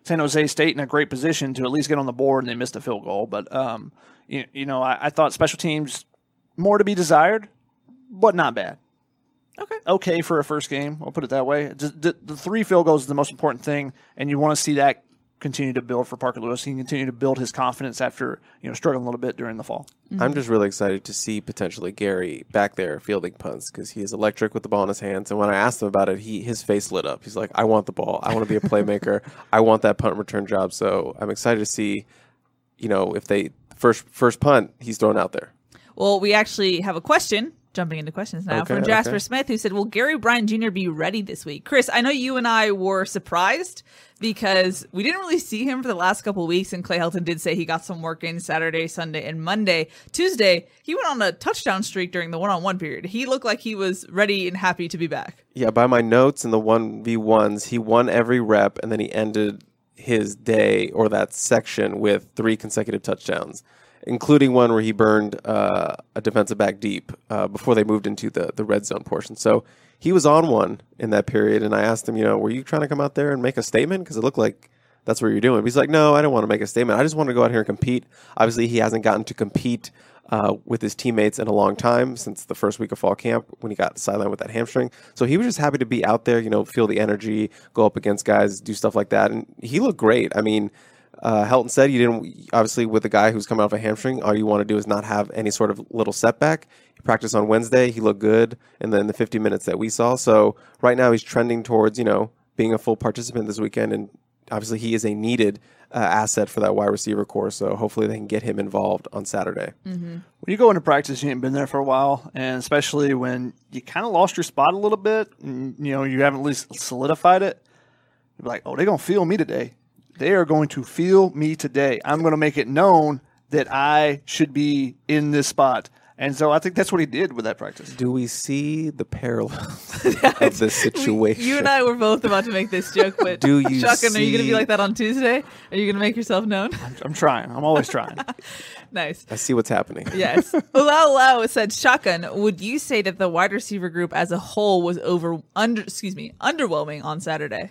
Speaker 3: San Jose State in a great position to at least get on the board, and they missed a field goal. But, um, you, you know, I, I thought special teams more to be desired, but not bad.
Speaker 2: Okay.
Speaker 3: Okay for a first game. I'll put it that way. The, the, the three field goals is the most important thing, and you want to see that continue to build for Parker Lewis. He can continue to build his confidence after, you know, struggling a little bit during the fall.
Speaker 2: Mm-hmm.
Speaker 4: I'm just really excited to see potentially Gary back there fielding punts because he is electric with the ball in his hands. And when I asked him about it, he his face lit up. He's like, I want the ball. I want to be a playmaker. I want that punt return job. So I'm excited to see, you know, if they first first punt, he's thrown out there.
Speaker 2: Well, we actually have a question. Jumping into questions now
Speaker 4: Okay,
Speaker 2: from Jasper
Speaker 4: okay.
Speaker 2: Smith, who said, will Gary Bryant Junior be ready this week? Chris, I know you and I were surprised because we didn't really see him for the last couple of weeks, and Clay Helton did say he got some work in Saturday, Sunday, and Monday. Tuesday, he went on a touchdown streak during the one-on-one period. He looked like he was ready and happy to be back.
Speaker 4: Yeah, by my notes in the one v ones, he won every rep, and then he ended his day or that section with three consecutive touchdowns, including one where he burned uh, a defensive back deep uh, before they moved into the, the red zone portion. So he was on one in that period, and I asked him, you know, were you trying to come out there and make a statement? Because it looked like that's what you're doing. But he's like, no, I didn't want to make a statement. I just want to go out here and compete. Obviously, he hasn't gotten to compete uh, with his teammates in a long time since the first week of fall camp when he got sidelined with that hamstring. So he was just happy to be out there, you know, feel the energy, go up against guys, do stuff like that. And he looked great. I mean, Uh, Helton said you didn't, obviously with a guy who's coming off a hamstring, all you want to do is not have any sort of little setback. He practiced on Wednesday. He looked good. And then the fifty minutes that we saw. So right now he's trending towards, you know, being a full participant this weekend. And obviously he is a needed uh, asset for that wide receiver core. So hopefully they can get him involved on Saturday.
Speaker 2: Mm-hmm.
Speaker 3: When you go into practice, you ain't been there for a while, and especially when you kind of lost your spot a little bit, and, you know, you haven't at least solidified it, you're like, oh, they're going to feel me today. They are going to feel me today. I'm going to make it known that I should be in this spot. And so I think that's what he did with that practice.
Speaker 4: Do we see the parallels of this situation?
Speaker 2: You and I were both about to make this joke, but
Speaker 4: Do you
Speaker 2: Shotgun, are you going to
Speaker 4: see-
Speaker 2: be like that on Tuesday? Are you going to make yourself known?
Speaker 3: I'm trying. I'm always trying.
Speaker 2: Nice.
Speaker 4: I see what's happening.
Speaker 2: Yes. Ulau Lau said, Shotgun, would you say that the wide receiver group as a whole was over under excuse me, underwhelming on Saturday?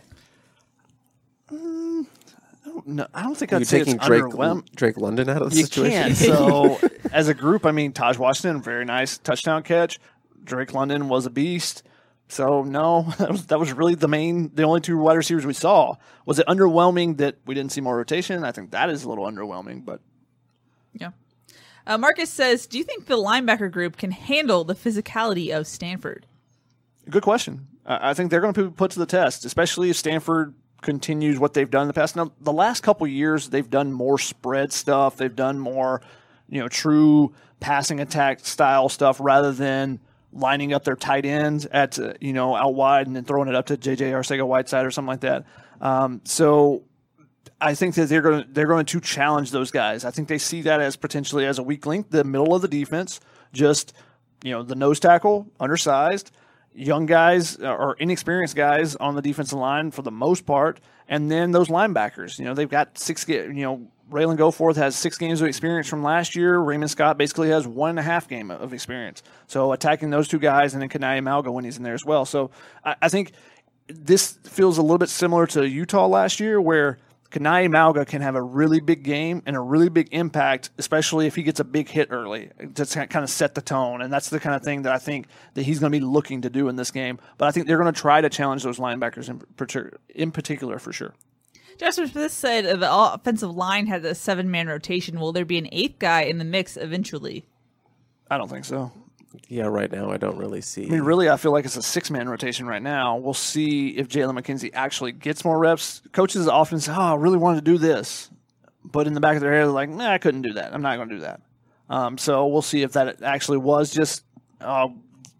Speaker 3: No, I don't think
Speaker 4: You're
Speaker 3: I'd say it's
Speaker 4: taking Drake,
Speaker 3: underwhelming.
Speaker 4: Drake London out of the
Speaker 3: You
Speaker 4: situation?
Speaker 3: can't. So as a group, I mean, Taj Washington, very nice touchdown catch. Drake London was a beast. So no, that was that was really the main, the only two wide receivers we saw. Was it underwhelming that we didn't see more rotation? I think that is a little underwhelming, but
Speaker 2: Yeah. Uh, Marcus says, do you think the linebacker group can handle the physicality of Stanford?
Speaker 3: good question. I I think they're going to be put to the test, especially if Stanford continues what they've done in the past. Now, the last couple years, they've done more spread stuff. They've done more, you know, true passing attack style stuff rather than lining up their tight ends at, uh, you know, out wide and then throwing it up to J J Arcega-Whiteside or something like that. Um, so I think that they're going to they're going to challenge those guys. I think they see that as potentially as a weak link, the middle of the defense, just, you know, the nose tackle, undersized, young guys or inexperienced guys on the defensive line for the most part, and then those linebackers. You know, they've got six. You know, Raylan Goforth has six games of experience from last year. Raymond Scott basically has one and a half game of experience. So attacking those two guys, and then Kanai Malga when he's in there as well. So I, I think this feels a little bit similar to Utah last year, where Kanai Malga can have a really big game and a really big impact, especially if he gets a big hit early to kind of set the tone. And that's the kind of thing that I think that he's going to be looking to do in this game. But I think they're going to try to challenge those linebackers in, partic- in particular for sure.
Speaker 2: Jasper Smith said uh, the offensive line had a seven-man rotation. Will there be an eighth guy in the mix eventually?
Speaker 3: I don't think so.
Speaker 4: Yeah, right now I don't really see.
Speaker 3: I mean, really, I feel like it's a six-man rotation right now. We'll see if Jalen McKenzie actually gets more reps. Coaches often say, oh, I really wanted to do this. But in the back of their head, they're like, nah, I couldn't do that. I'm not going to do that. Um, so we'll see if that actually was just uh,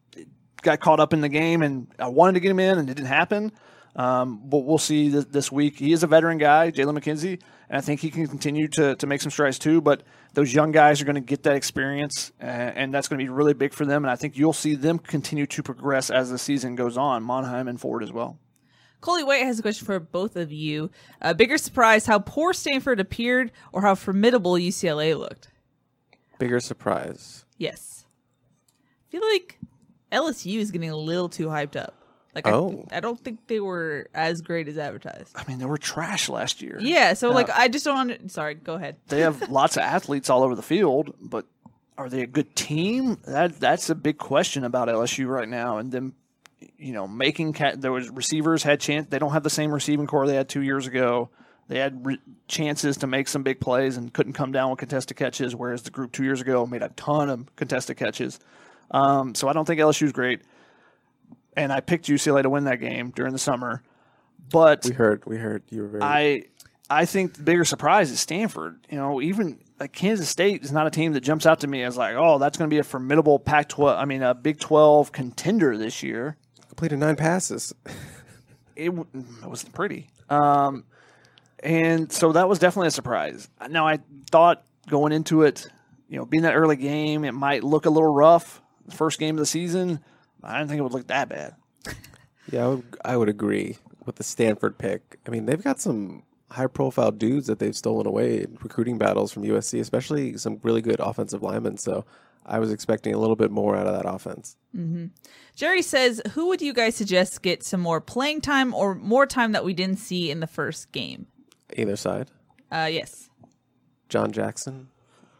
Speaker 3: got caught up in the game and I wanted to get him in and it didn't happen. Um, but we'll see this, this week. He is a veteran guy, Jalen McKenzie, and I think he can continue to, to make some strides too. But those young guys are going to get that experience, uh, and that's going to be really big for them. And I think you'll see them continue to progress as the season goes on, Monheim and Ford as well.
Speaker 2: Coley White has a question for both of you. A bigger surprise, how poor Stanford appeared or how formidable U C L A looked?
Speaker 4: Bigger surprise.
Speaker 2: Yes. I feel like L S U is getting a little too hyped up. Like,
Speaker 4: Oh.
Speaker 2: I, I don't think they were as great as advertised.
Speaker 3: I mean, they were trash last year.
Speaker 2: Yeah, so
Speaker 3: Uh,
Speaker 2: like I just don't. Under- Sorry, go ahead.
Speaker 3: They have lots of athletes all over the field, but are they a good team? That that's a big question about L S U right now. And them, you know, making cat. There was receivers had chance. They don't have the same receiving core they had two years ago. They had re- chances to make some big plays and couldn't come down with contested catches, whereas the group two years ago made a ton of contested catches. Um, so I don't think L S U is great. And I picked U C L A to win that game during the summer. But
Speaker 4: We heard, we heard you were very.
Speaker 3: I I think the bigger surprise is Stanford. You know, even like Kansas State is not a team that jumps out to me as like, oh, that's going to be a formidable Pac twelve. I mean, a Big twelve contender this year.
Speaker 4: completed nine passes.
Speaker 3: It, w- it wasn't pretty. Um, and so that was definitely a surprise. Now I thought going into it, you know, being that early game, it might look a little rough. The first game of the season, I didn't think it would look that bad.
Speaker 4: Yeah, I would, I would agree with the Stanford pick. I mean, they've got some high-profile dudes that they've stolen away in recruiting battles from U S C, especially some really good offensive linemen. So I was expecting a little bit more out of that offense.
Speaker 2: Jerry says, who would you guys suggest get some more playing time or more time that we didn't see in the first game?
Speaker 4: Either side.
Speaker 2: Uh, yes.
Speaker 4: John Jackson,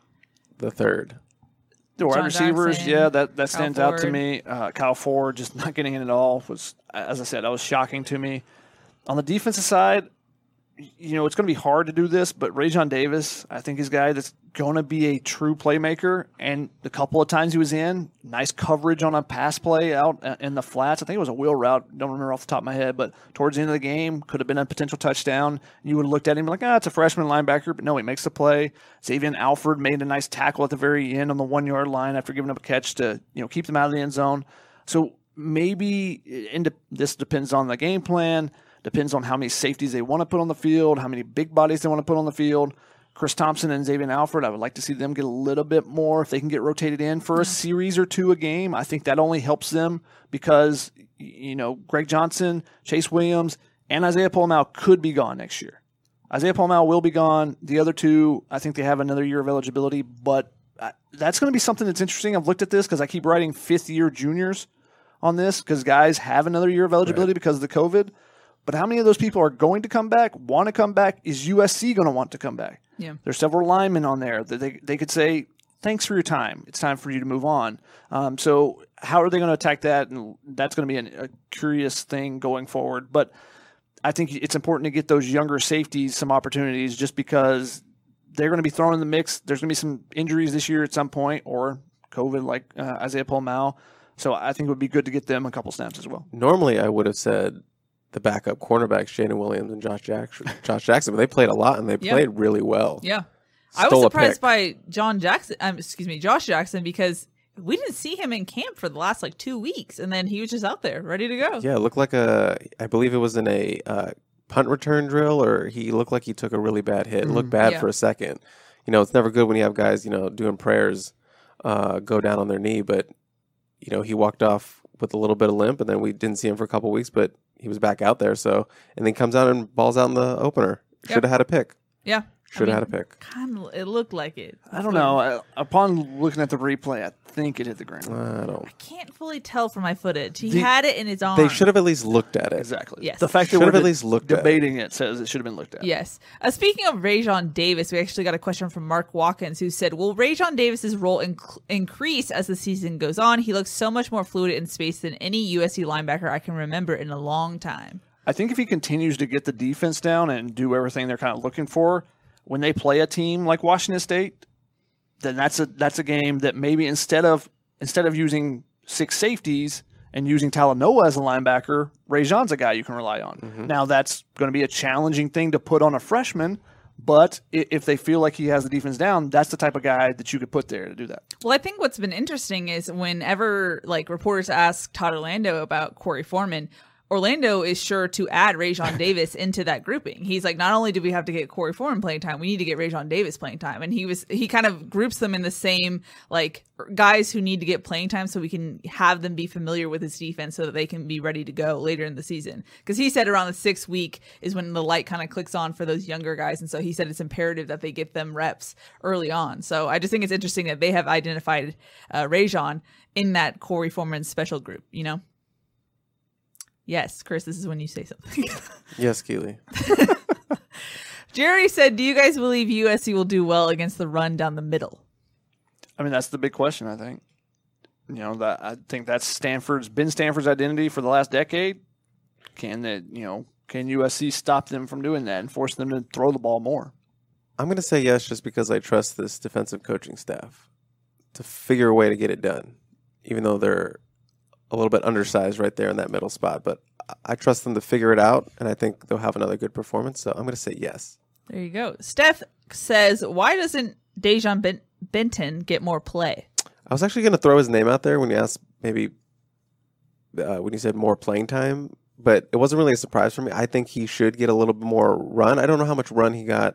Speaker 4: the third.
Speaker 3: The wide
Speaker 2: John
Speaker 3: receivers,
Speaker 2: Jackson,
Speaker 3: yeah, that, that
Speaker 2: Kyle
Speaker 3: stands out to
Speaker 2: Ford.
Speaker 3: me. Uh, Kyle Ford just not getting in at all was, as I said, that was shocking to me. On the defensive side, you know, it's going to be hard to do this, but Rajon Davis, I think, is a guy that's going to be a true playmaker. And the couple of times he was in, nice coverage on a pass play out in the flats. I think it was a wheel route. Don't remember off the top of my head, but towards the end of the game, could have been a potential touchdown. You would have looked at him like, ah, it's a freshman linebacker, but no, he makes the play. Xavier Alford made a nice tackle at the very end on the one yard line after giving up a catch to, you know, keep them out of the end zone. So maybe, and this depends on the game plan. Depends on how many safeties they want to put on the field, how many big bodies they want to put on the field. Chris Thompson and Xavier Alford, I would like to see them get a little bit more if they can get rotated in for a series or two a game. I think that only helps them because, you know, Greg Johnson, Chase Williams, and Isaiah Polamau could be gone next year. Isaiah Polamau will be gone. The other two, I think they have another year of eligibility, but uh, that's going to be something that's interesting. I've looked at this because I keep writing fifth-year juniors on this because guys have another year of eligibility right. because of the COVID. But how many of those people are going to come back, want to come back? Is U S C going to want to come back?
Speaker 2: Yeah.
Speaker 3: There's several linemen on there that they, they could say, thanks for your time. It's time for you to move on. Um, so how are they going to attack that? And that's going to be an, a curious thing going forward. But I think it's important to get those younger safeties some opportunities just because they're going to be thrown in the mix. There's going to be some injuries this year at some point or COVID like uh, Isaiah Polamau. So I think it would be good to get them a couple snaps as well.
Speaker 4: Normally I would have said the backup cornerbacks, Jaden Williams and Josh Jackson. Josh Jackson, but they played a lot and they
Speaker 2: Yeah.
Speaker 4: played really well.
Speaker 2: Yeah. I
Speaker 4: Stole
Speaker 2: was
Speaker 4: a
Speaker 2: surprised
Speaker 4: pick.
Speaker 2: by John Jackson, um, excuse me, Josh Jackson, because we didn't see him in camp for the last like two weeks. And then he was just out there ready to go.
Speaker 4: Yeah, it looked like a, I believe it was in a uh, punt return drill, or he looked like he took a really bad hit. It looked bad
Speaker 2: Yeah.
Speaker 4: for a second. You know, it's never good when you have guys, you know, doing prayers uh, go down on their knee, but, you know, he walked off with a little bit of limp, and then we didn't see him for a couple weeks, but he was back out there. So, and then comes out and balls out in the opener. Should have had a pick.
Speaker 2: Yeah.
Speaker 4: Should
Speaker 2: I
Speaker 4: have
Speaker 2: mean,
Speaker 4: had a pick.
Speaker 2: Kind of, it looked like it.
Speaker 3: I don't know. Uh, upon looking at the replay, I think it hit the ground.
Speaker 4: I don't.
Speaker 2: I can't fully tell from my footage. He
Speaker 3: The-
Speaker 2: had it in his arm.
Speaker 4: They should have at least looked at it.
Speaker 3: Exactly.
Speaker 2: Yes.
Speaker 3: The fact that
Speaker 4: Should
Speaker 3: we're
Speaker 4: have at
Speaker 3: de-
Speaker 4: least looked at it.
Speaker 3: debating it says it should have been looked at.
Speaker 2: Yes. Uh, speaking of Rajon Davis, we actually got a question from Mark Watkins who said, will Rajon Davis's role inc- increase as the season goes on? He looks so much more fluid in space than any U S C linebacker I can remember in a long time.
Speaker 3: I think if he continues to get the defense down and do everything they're kind of looking for, when they play a team like Washington State, then that's a that's a game that maybe instead of instead of using six safeties and using Talanoa as a linebacker, Rajon's a guy you can rely on.
Speaker 4: Mm-hmm.
Speaker 3: Now that's going to be a challenging thing to put on a freshman, but i- if they feel like he has the defense down, that's the type of guy that you could put there to do that.
Speaker 2: Well, I think what's been interesting is whenever like reporters ask Todd Orlando about Corey Foreman, Orlando is sure to add Rajon Davis into that grouping. He's like, not only do we have to get Corey Foreman playing time, we need to get Rajon Davis playing time. And he was he kind of groups them in the same like guys who need to get playing time so we can have them be familiar with his defense so that they can be ready to go later in the season. Because he said around the sixth week is when the light kind of clicks on for those younger guys. And so he said it's imperative that they get them reps early on. So I just think it's interesting that they have identified uh, Rajon in that Corey Foreman special group, you know? Yes, Chris, this is when you say something.
Speaker 4: Yes, Keely.
Speaker 2: Jerry said, do you guys believe U S C will do well against the run down the middle?
Speaker 3: I mean, that's the big question, I think. You know, that I think that's Stanford's been Stanford's identity for the last decade. Can that, you know, can U S C stop them from doing that and force them to throw the ball more?
Speaker 4: I'm going to say yes just because I trust this defensive coaching staff to figure a way to get it done, even though they're a little bit undersized right there in that middle spot. But I trust them to figure it out, and I think they'll have another good performance. So I'm going to say yes.
Speaker 2: There you go. Steph says, why doesn't Dejon ben- Benton get more play?
Speaker 4: I was actually going to throw his name out there when you asked maybe uh, when you said more playing time, but it wasn't really a surprise for me. I think he should get a little bit more run. I don't know how much run he got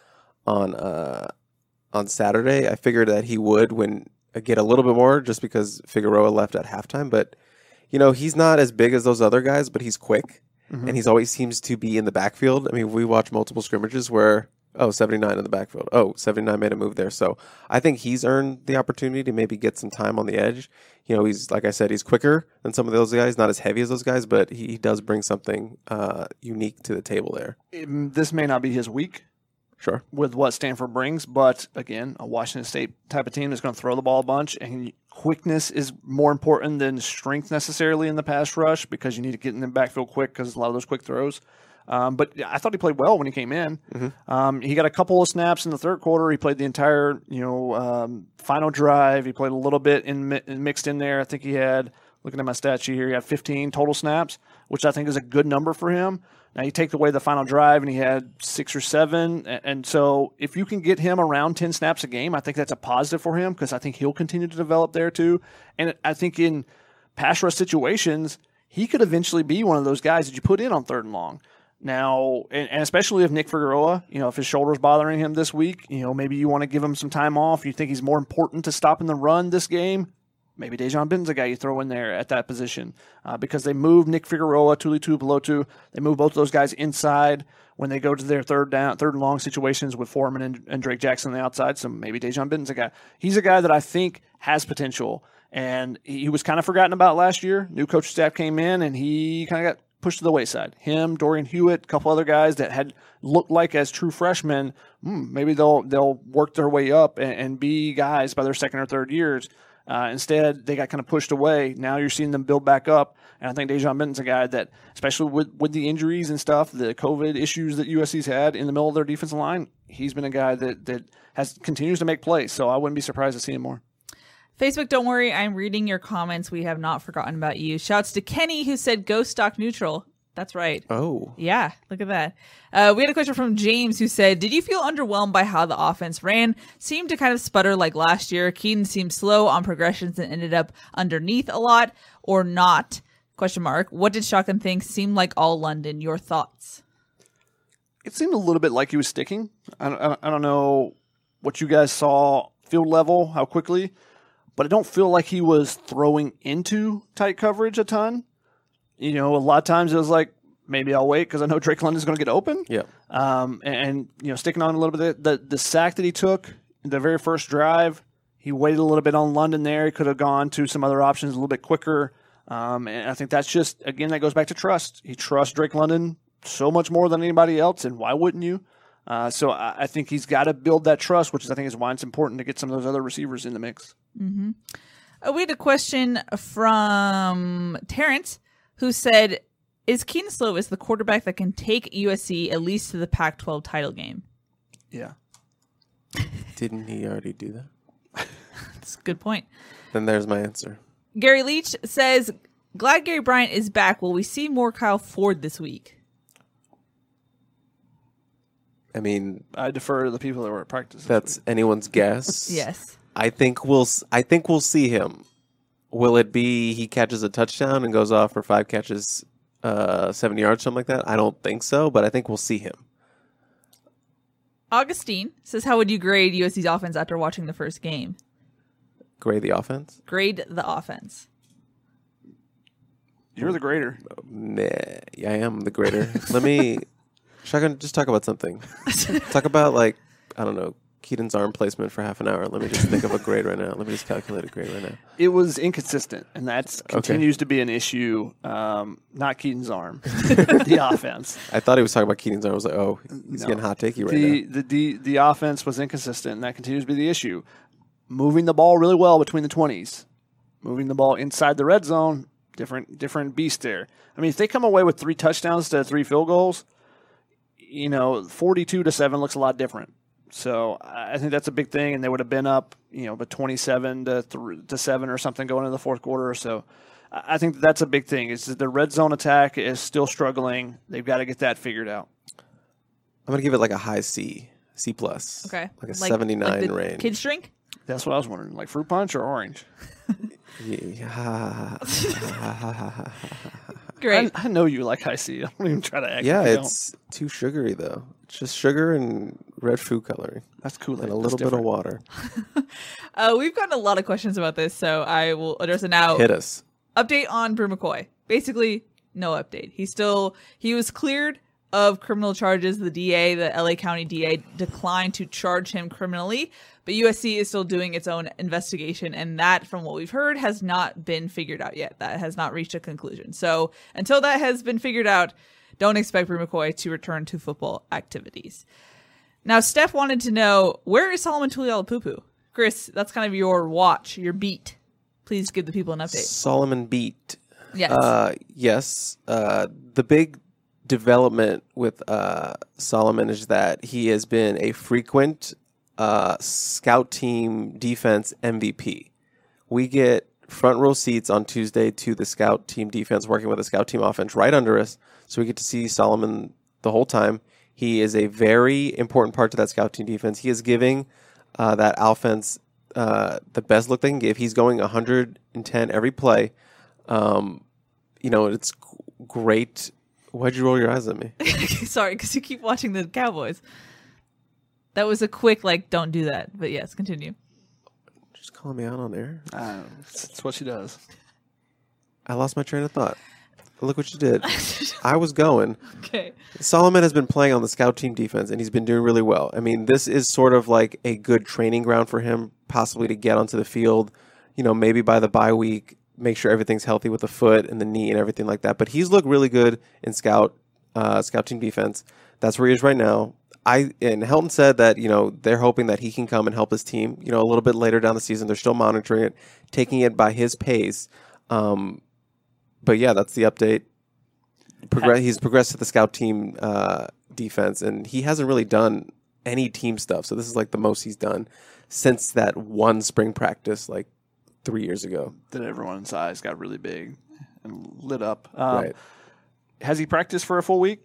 Speaker 4: on uh, on Saturday. I figured that he would when uh, get a little bit more just because Figueroa left at halftime. But, you know, he's not as big as those other guys, but he's quick. Mm-hmm. And he's always seems to be in the backfield. I mean, we watch multiple scrimmages where, oh, seventy-nine in the backfield. Oh, seventy-nine made a move there. So I think he's earned the opportunity to maybe get some time on the edge. You know, he's, like I said, he's quicker than some of those guys, not as heavy as those guys, but he, he does bring something uh, unique to the table there.
Speaker 3: It, this may not be his week.
Speaker 4: Sure.
Speaker 3: With what Stanford brings, but again, a Washington State type of team that's going to throw the ball a bunch, and quickness is more important than strength necessarily in the pass rush because you need to get in the backfield quick because a lot of those quick throws. Um, but I thought he played well when he came in. Mm-hmm. Um, he got a couple of snaps in the third quarter. He played the entire, you know, um, final drive. He played a little bit in, in mixed in there. I think he had, looking at my stat sheet here, he had fifteen total snaps, which I think is a good number for him. Now, you take away the final drive, and he had six or seven. And so if you can get him around ten snaps a game, I think that's a positive for him because I think he'll continue to develop there too. And I think in pass rush situations, he could eventually be one of those guys that you put in on third and long. Now, and especially if Nick Figueroa, you know, if his shoulder's bothering him this week, you know, maybe you want to give him some time off. You think he's more important to stopping the run this game. Maybe Dejon Benton's a guy you throw in there at that position uh, because they move Nick Figueroa, Tuli Tuipulotu. They move both of those guys inside when they go to their third down, third and long situations with Foreman and, and Drake Jackson on the outside. So maybe Dejon Benton's a guy. He's a guy that I think has potential, and he was kind of forgotten about last year. New coach staff came in, and he kind of got pushed to the wayside. Him, Dorian Hewitt, a couple other guys that had looked like as true freshmen, hmm, maybe they'll they'll work their way up and, and be guys by their second or third years. Uh, instead, they got kind of pushed away. Now you're seeing them build back up. And I think Dejon Benton's a guy that, especially with, with the injuries and stuff, the COVID issues that U S C's had in the middle of their defensive line, he's been a guy that, that has continues to make plays. So I wouldn't be surprised to see him more.
Speaker 2: Facebook, don't worry. I'm reading your comments. We have not forgotten about you. Shouts to Kenny, who said, go stock neutral. That's right.
Speaker 4: Oh.
Speaker 2: Yeah, look at that. Uh, we had a question from James who said, did you feel underwhelmed by how the offense ran? Seemed to kind of sputter like last year. Keaton seemed slow on progressions and ended up underneath a lot, or not? Question mark. What did Shotgun think? Seemed like all London. Your thoughts?
Speaker 3: It seemed a little bit like he was sticking. I don't, I don't know what you guys saw field level, how quickly, but I don't feel like he was throwing into tight coverage a ton. You know, a lot of times it was like, maybe I'll wait because I know Drake London's going to get open.
Speaker 4: Yeah.
Speaker 3: Um, and, and, you know, sticking on a little bit, the, the sack that he took, the very first drive, he waited a little bit on London there. He could have gone to some other options a little bit quicker. Um, and I think that's just, again, that goes back to trust. He trusts Drake London so much more than anybody else, and why wouldn't you? Uh, so I, I think he's got to build that trust, which is, I think is why it's important to get some of those other receivers in the mix.
Speaker 2: Mm-hmm. Uh, we had a question from Terrence, who said, is Keaton Slovis the quarterback that can take U S C at least to the Pac twelve title game?
Speaker 3: Yeah.
Speaker 4: Didn't he already do that?
Speaker 2: That's a good point.
Speaker 4: Then there's my answer.
Speaker 2: Gary Leach says, glad Gary Bryant is back. Will we see more Kyle Ford this week?
Speaker 4: I mean,
Speaker 3: I defer to the people that were at practice.
Speaker 4: That's anyone's guess.
Speaker 2: Yes.
Speaker 4: I think we'll I think we'll see him. Will it be he catches a touchdown and goes off for five catches, uh, seven yards, something like that? I don't think so, but I think we'll see him.
Speaker 2: Augustine says, how would you grade U S C's offense after watching the first game?
Speaker 4: Grade the offense?
Speaker 2: Grade the offense.
Speaker 3: You're the grader.
Speaker 4: Nah, I am the grader. Let me, Shotgun, just talk about something. Talk about, like, I don't know, Keaton's arm placement for half an hour. Let me just think of a grade right now. Let me just calculate a grade right now.
Speaker 3: It was inconsistent, and that continues okay. to be an issue. Um, not Keaton's arm, the offense.
Speaker 4: I thought he was talking about Keaton's arm. I was like, oh, he's no. getting hot takey right
Speaker 3: the,
Speaker 4: now.
Speaker 3: The, the, the offense was inconsistent, and that continues to be the issue. Moving the ball really well between the twenties. Moving the ball inside the red zone, different different beast there. I mean, if they come away with three touchdowns to three field goals, you know, forty-two to seven looks a lot different. So I think that's a big thing, and they would have been up, you know, but twenty-seven to three, to seven or something going into the fourth quarter. So I think that's a big thing. Is that the red zone attack is still struggling. They've got to get that figured out.
Speaker 4: I'm gonna give it like a high C, C plus.
Speaker 2: Okay,
Speaker 4: like a
Speaker 2: like,
Speaker 4: seventy-nine
Speaker 2: like
Speaker 4: range.
Speaker 2: Kids drink.
Speaker 3: That's what I was wondering, like fruit punch or orange.
Speaker 4: Yeah.
Speaker 2: Great.
Speaker 3: I, I know you like high C. I don't even try to act.
Speaker 4: Yeah,
Speaker 3: like
Speaker 4: it's too sugary though. It's just sugar and red food coloring.
Speaker 3: That's cool.
Speaker 4: And a little bit of water.
Speaker 2: uh, we've gotten a lot of questions about this, so I will address it now.
Speaker 4: Hit us.
Speaker 2: Update on Bru McCoy. Basically, no update. He still he was cleared of criminal charges. The D A, the L A County D A, declined to charge him criminally, but U S C is still doing its own investigation, and that, from what we've heard, has not been figured out yet. That has not reached a conclusion. So until that has been figured out, don't expect Bru McCoy to return to football activities. Now, Steph wanted to know, where is Solomon Tuliaupupu? Chris, that's kind of your watch, your beat. Please give the people an update.
Speaker 4: Solomon beat.
Speaker 2: Yes.
Speaker 4: Uh, yes. Uh, the big development with uh, Solomon is that he has been a frequent uh, scout team defense M V P. We get front row seats on Tuesday to the scout team defense, working with the scout team offense right under us. So we get to see Solomon the whole time. He is a very important part to that scout team defense. He is giving uh, that offense uh, the best look they can give. He's going one hundred ten every play. Um, you know, it's g- great. Why'd you roll your eyes at me?
Speaker 2: Sorry, because you keep watching the Cowboys. That was a quick, like, don't do that. But yes, continue.
Speaker 4: Just calling me out on air.
Speaker 3: Uh, it's, it's what she does.
Speaker 4: I lost my train of thought. Look what you did. I was going.
Speaker 2: Okay.
Speaker 4: Solomon has been playing on the scout team defense, and he's been doing really well. I mean, this is sort of like a good training ground for him, possibly to get onto the field, you know, maybe by the bye week, make sure everything's healthy with the foot and the knee and everything like that. But he's looked really good in scout uh, scout team defense. That's where he is right now. I and Helton said that, you know, they're hoping that he can come and help his team, you know, a little bit later down the season. They're still monitoring it, taking it by his pace. Um, but yeah, that's the update. Progress, he's progressed to the scout team uh, defense, and he hasn't really done any team stuff. So this is like the most he's done since that one spring practice, like three years ago.
Speaker 3: That everyone's eyes got really big and lit up. Um,
Speaker 4: right.
Speaker 3: Has he practiced for a full week?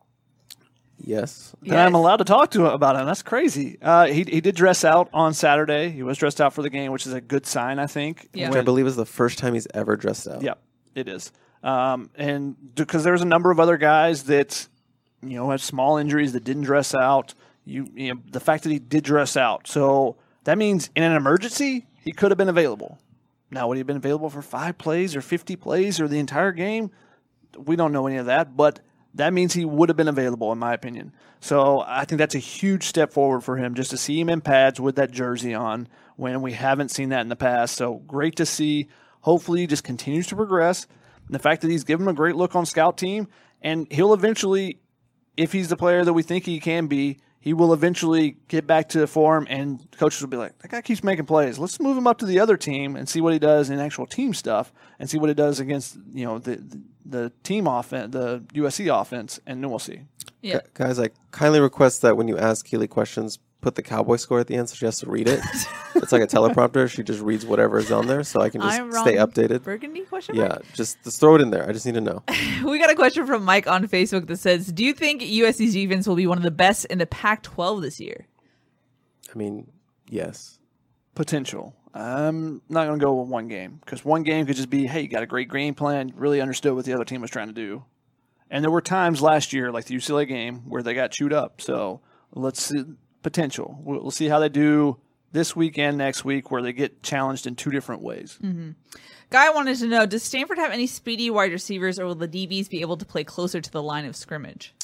Speaker 4: Yes.
Speaker 3: Then yes. I'm allowed to talk to him about him. That's crazy. Uh, he he did dress out on Saturday. He was dressed out for the game, which is a good sign, I think.
Speaker 2: Yeah.
Speaker 4: Which I believe is the first time he's ever dressed out.
Speaker 3: Yeah, it is. Um, and because there's a number of other guys that, you know, had small injuries that didn't dress out. You, you know, the fact that he did dress out. So that means in an emergency, he could have been available. Now, would he have been available for five plays or fifty plays or the entire game? We don't know any of that, but that means he would have been available, in my opinion. So I think that's a huge step forward for him, just to see him in pads with that jersey on when we haven't seen that in the past. So great to see. Hopefully he just continues to progress. And the fact that he's given him a great look on scout team, and he'll eventually, if he's the player that we think he can be, he will eventually get back to form, and coaches will be like, that guy keeps making plays. Let's move him up to the other team and see what he does in actual team stuff, and see what he does against, you know, the the, the team offense, the U S C offense, and then we'll see.
Speaker 2: Yeah.
Speaker 4: Guys, I kindly request that when you ask Keely questions, put the Cowboy score at the end so she has to read it. It's like a teleprompter. She just reads whatever is on there so I can just
Speaker 2: I'm
Speaker 4: stay
Speaker 2: wrong.
Speaker 4: updated.
Speaker 2: Burgundy question
Speaker 4: Yeah,
Speaker 2: mark?
Speaker 4: just, just throw it in there. I just need to know.
Speaker 2: We got a question from Mike on Facebook that says, do you think U S C's defense will be one of the best in the Pac twelve this year?
Speaker 4: I mean, yes.
Speaker 3: Potential. I'm not going to go with one game, because one game could just be, hey, you got a great game plan, really understood what the other team was trying to do. And there were times last year, like the U C L A game, where they got chewed up. So let's see. Potential. We'll see how they do this week and next week, where they get challenged in two different ways.
Speaker 2: Mm-hmm. Guy wanted to know, does Stanford have any speedy wide receivers, or will the D Bs be able to play closer to the line of scrimmage?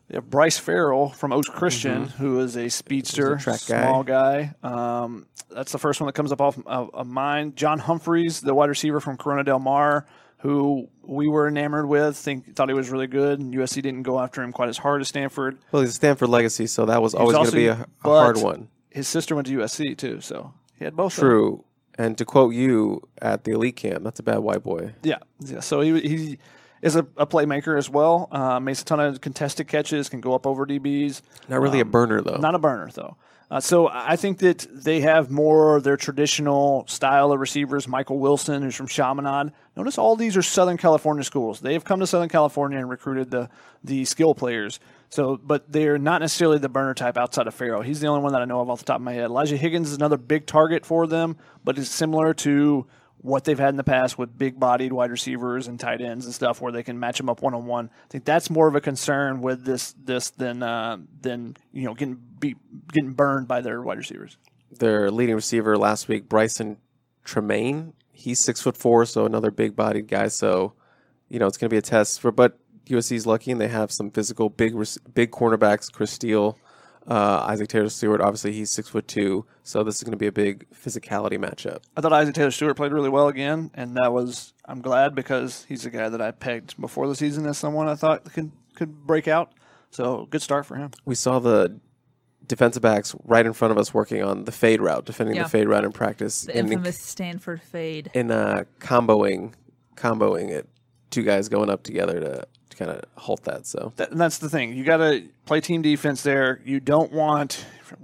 Speaker 3: They have Bryce Farrell from Oaks Christian, mm-hmm. who is a speedster,
Speaker 4: a track
Speaker 3: small
Speaker 4: guy.
Speaker 3: guy. Um, that's the first one that comes up off of, of mine. John Humphreys, the wide receiver from Corona Del Mar, who we were enamored with, think thought he was really good. And U S C didn't go after him quite as hard as Stanford.
Speaker 4: Well, he's a Stanford legacy, so that was always going to be a, a hard one.
Speaker 3: His sister went to U S C too, so he had both.
Speaker 4: True. And to quote you at the elite camp, that's a bad white boy.
Speaker 3: Yeah, yeah. So he he is a, a playmaker as well. Uh, makes a ton of contested catches, can go up over D Bs.
Speaker 4: Not really um, a burner though.
Speaker 3: Not a burner though. Uh, so I think that they have more their traditional style of receivers. Michael Wilson, who's from Chaminade. Notice all these are Southern California schools. They have come to Southern California and recruited the the skill players. So, but they're not necessarily the burner type outside of Farrell. He's the only one that I know of off the top of my head. Elijah Higgins is another big target for them, but it's similar to what they've had in the past with big-bodied wide receivers and tight ends and stuff, where they can match them up one-on-one. I think that's more of a concern with this this than uh, than you know getting beat, getting burned by their wide receivers.
Speaker 4: Their leading receiver last week, Bryson Tremaine, he's six foot four, so another big-bodied guy. So, you know, it's going to be a test for. But U S C's lucky, and they have some physical big big cornerbacks. Chris Steele, uh, Isaac Taylor Stewart. Obviously, he's six foot two, so this is going to be a big physicality matchup.
Speaker 3: I thought Isaac Taylor Stewart played really well again, and that was I'm glad because he's a guy that I pegged before the season as someone I thought could could break out. So good start for him.
Speaker 4: We saw the defensive backs right in front of us working on the fade route, defending yeah. the fade route in practice.
Speaker 2: The infamous in, Stanford fade.
Speaker 4: In uh, comboing, comboing it, two guys going up together to. kind of halt that. So
Speaker 3: that, and that's the thing. You got to play team defense there. You don't want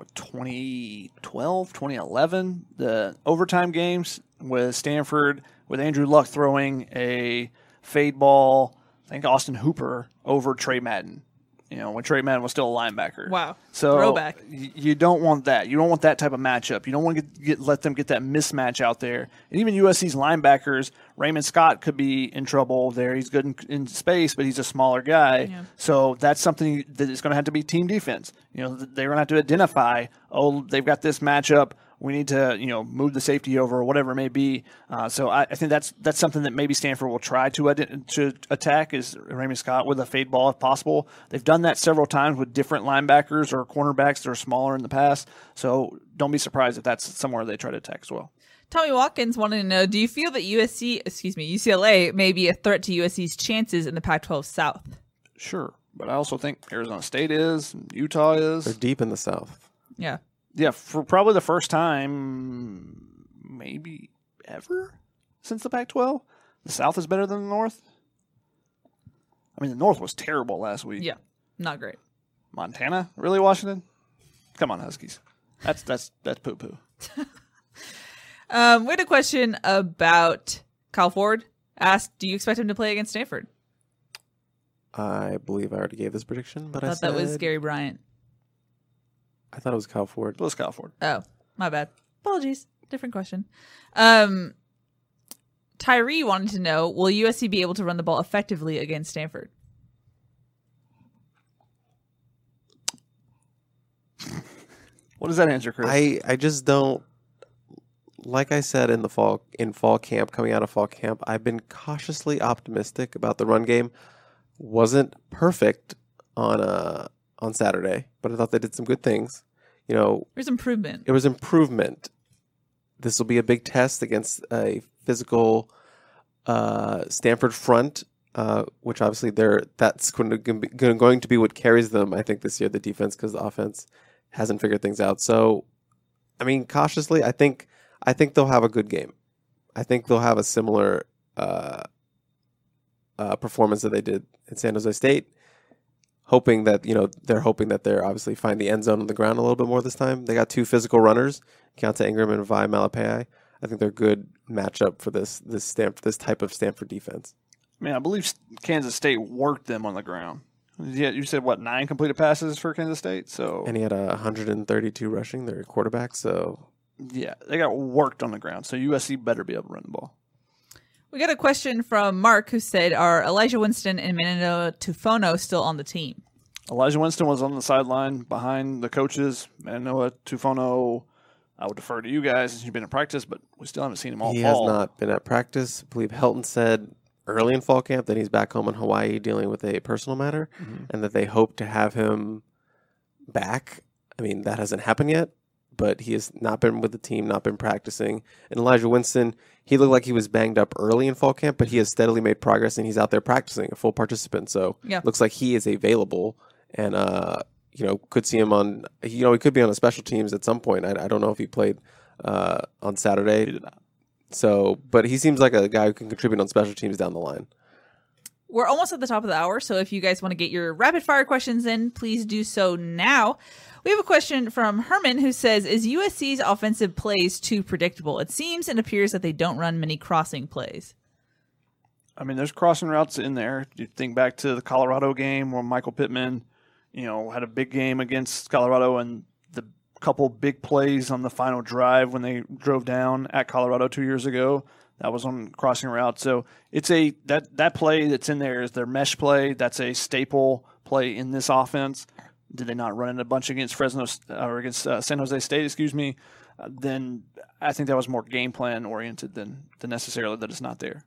Speaker 3: twenty twelve, twenty eleven, the overtime games with Stanford, with Andrew Luck throwing a fade ball, I think Austin Hooper over Trey Madden. You know, when Trey Madden was still a linebacker.
Speaker 2: Wow.
Speaker 3: So
Speaker 2: throwback.
Speaker 3: Y- you don't want that. You don't want that type of matchup. You don't want to get, get, let them get that mismatch out there. And even U S C's linebackers, Raymond Scott could be in trouble there. He's good in, in space, but he's a smaller guy. Yeah. So that's something that is going to have to be team defense. You know, they're going to have to identify, oh, they've got this matchup. We need to, you know, move the safety over or whatever it may be. Uh, so I, I think that's that's something that maybe Stanford will try to ident- to attack is Raymond Scott with a fade ball if possible. They've done that several times with different linebackers or cornerbacks that are smaller in the past. So don't be surprised if that's somewhere they try to attack as well.
Speaker 2: Tommy Watkins wanted to know, do you feel that U S C, excuse me, U C L A may be a threat to U S C's chances in the Pac twelve South?
Speaker 3: Sure, but I also think Arizona State is, Utah is.
Speaker 4: They're deep in the South.
Speaker 2: Yeah.
Speaker 3: Yeah, for probably the first time, maybe ever, since the Pac twelve, the South is better than the North. I mean, the North was terrible last week.
Speaker 2: Yeah, not great.
Speaker 3: Montana, really, Washington? Come on, Huskies. That's that's that's poo poo.
Speaker 2: um, we had a question about Kyle Ford. Asked, do you expect him to play against Stanford?
Speaker 4: I believe I already gave this prediction, but
Speaker 2: I
Speaker 4: I
Speaker 2: thought
Speaker 4: said...
Speaker 2: that was Gary Bryant.
Speaker 4: I thought it was Kyle Ford.
Speaker 3: It was Kyle Ford.
Speaker 2: Oh, my bad. Apologies. Different question. Um, Tyree wanted to know, will U S C be able to run the ball effectively against Stanford?
Speaker 3: What does that answer, Chris?
Speaker 4: I, I just don't, like I said in the fall in fall camp, coming out of fall camp, I've been cautiously optimistic about the run game. Wasn't perfect on uh on Saturday, but I thought they did some good things. You know,
Speaker 2: there's improvement.
Speaker 4: It was improvement. This will be a big test against a physical uh, Stanford front, uh, which obviously they're that's going to, going to be what carries them, I think, this year, the defense, because the offense hasn't figured things out. So, I mean, cautiously, I think I think they'll have a good game. I think they'll have a similar uh, uh, performance that they did in San Jose State. Hoping that, you know, they're hoping that they're obviously find the end zone on the ground a little bit more this time. They got two physical runners, Keontae Ingram and Vi Malapai. I think they're a good matchup for this this Stanford, this type of Stanford defense.
Speaker 3: I mean, I believe Kansas State worked them on the ground. Yeah, you said what, nine completed passes for Kansas State? So
Speaker 4: and he had a one hundred thirty-two rushing, their quarterback. So
Speaker 3: yeah, they got worked on the ground. So U S C better be able to run the ball.
Speaker 2: We got a question from Mark who said, are Elijah Winston and Manano Tufono still on the team?
Speaker 3: Elijah Winston was on the sideline behind the coaches. Manano Tufono, I would defer to you guys since you've been in practice, but we still haven't seen him all
Speaker 4: he
Speaker 3: fall.
Speaker 4: He has not been at practice. I believe Helton said early in fall camp that he's back home in Hawaii dealing with a personal matter, mm-hmm. and that they hope to have him back. I mean, that hasn't happened yet, but he has not been with the team, not been practicing. And Elijah Winston, he looked like he was banged up early in fall camp, but he has steadily made progress, and he's out there practicing, a full participant. So
Speaker 2: yeah.
Speaker 4: looks like he is available, and uh, you know, could see him on. You know, he could be on the special teams at some point. I, I don't know if he played uh, on Saturday.
Speaker 3: He did not.
Speaker 4: So, but he seems like a guy who can contribute on special teams down the line.
Speaker 2: We're almost at the top of the hour, so if you guys want to get your rapid fire questions in, please do so now. We have a question from Herman who says, is U S C's offensive plays too predictable? It seems and appears that they don't run many crossing plays.
Speaker 3: I mean, there's crossing routes in there. You think back to the Colorado game where Michael Pittman, you know, had a big game against Colorado, and the couple big plays on the final drive when they drove down at Colorado two years ago. That was on crossing route. So it's a that that play that's in there is their mesh play. That's a staple play in this offense. Did they not run it a bunch against Fresno or against uh, San Jose State? Excuse me. Uh, then I think that was more game plan oriented than than necessarily that it's not there.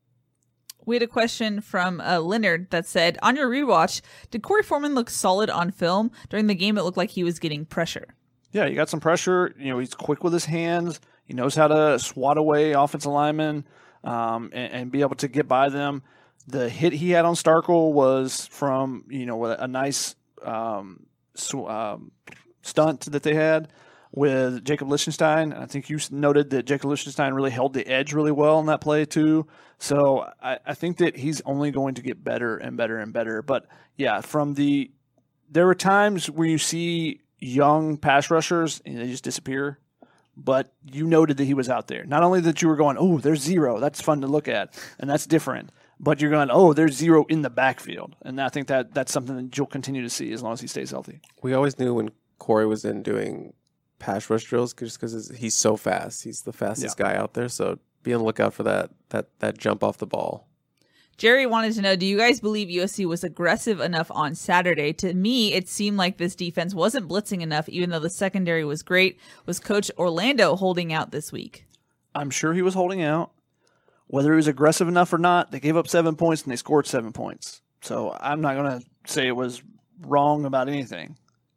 Speaker 2: We had a question from uh, Leonard that said, on your rewatch, did Corey Foreman look solid on film? During the game, it looked like he was getting pressure.
Speaker 3: Yeah, he got some pressure. You know, he's quick with his hands. He knows how to swat away offensive linemen um, and, and be able to get by them. The hit he had on Starkel was from, you know, a nice um, sw- um, stunt that they had with Jacob Lichtenstein. I think you noted that Jacob Lichtenstein really held the edge really well in that play too. So I, I think that he's only going to get better and better and better. But yeah, from the there were times where you see young pass rushers and they just disappear. But you noted that he was out there. Not only that you were going, oh, there's zero. That's fun to look at, and that's different. But you're going, oh, there's zero in the backfield. And I think that that's something that you'll continue to see as long as he stays healthy.
Speaker 4: We always knew when Corey was in doing pass rush drills just because he's so fast. He's the fastest yeah. guy out there. So be on the lookout for that that that jump off the ball.
Speaker 2: Jerry wanted to know, do you guys believe U S C was aggressive enough on Saturday? To me, it seemed like this defense wasn't blitzing enough, even though the secondary was great. Was Coach Orlando holding out this week?
Speaker 3: I'm sure he was holding out. Whether he was aggressive enough or not, they gave up seven points and they scored seven points. So I'm not going to say it was wrong about anything.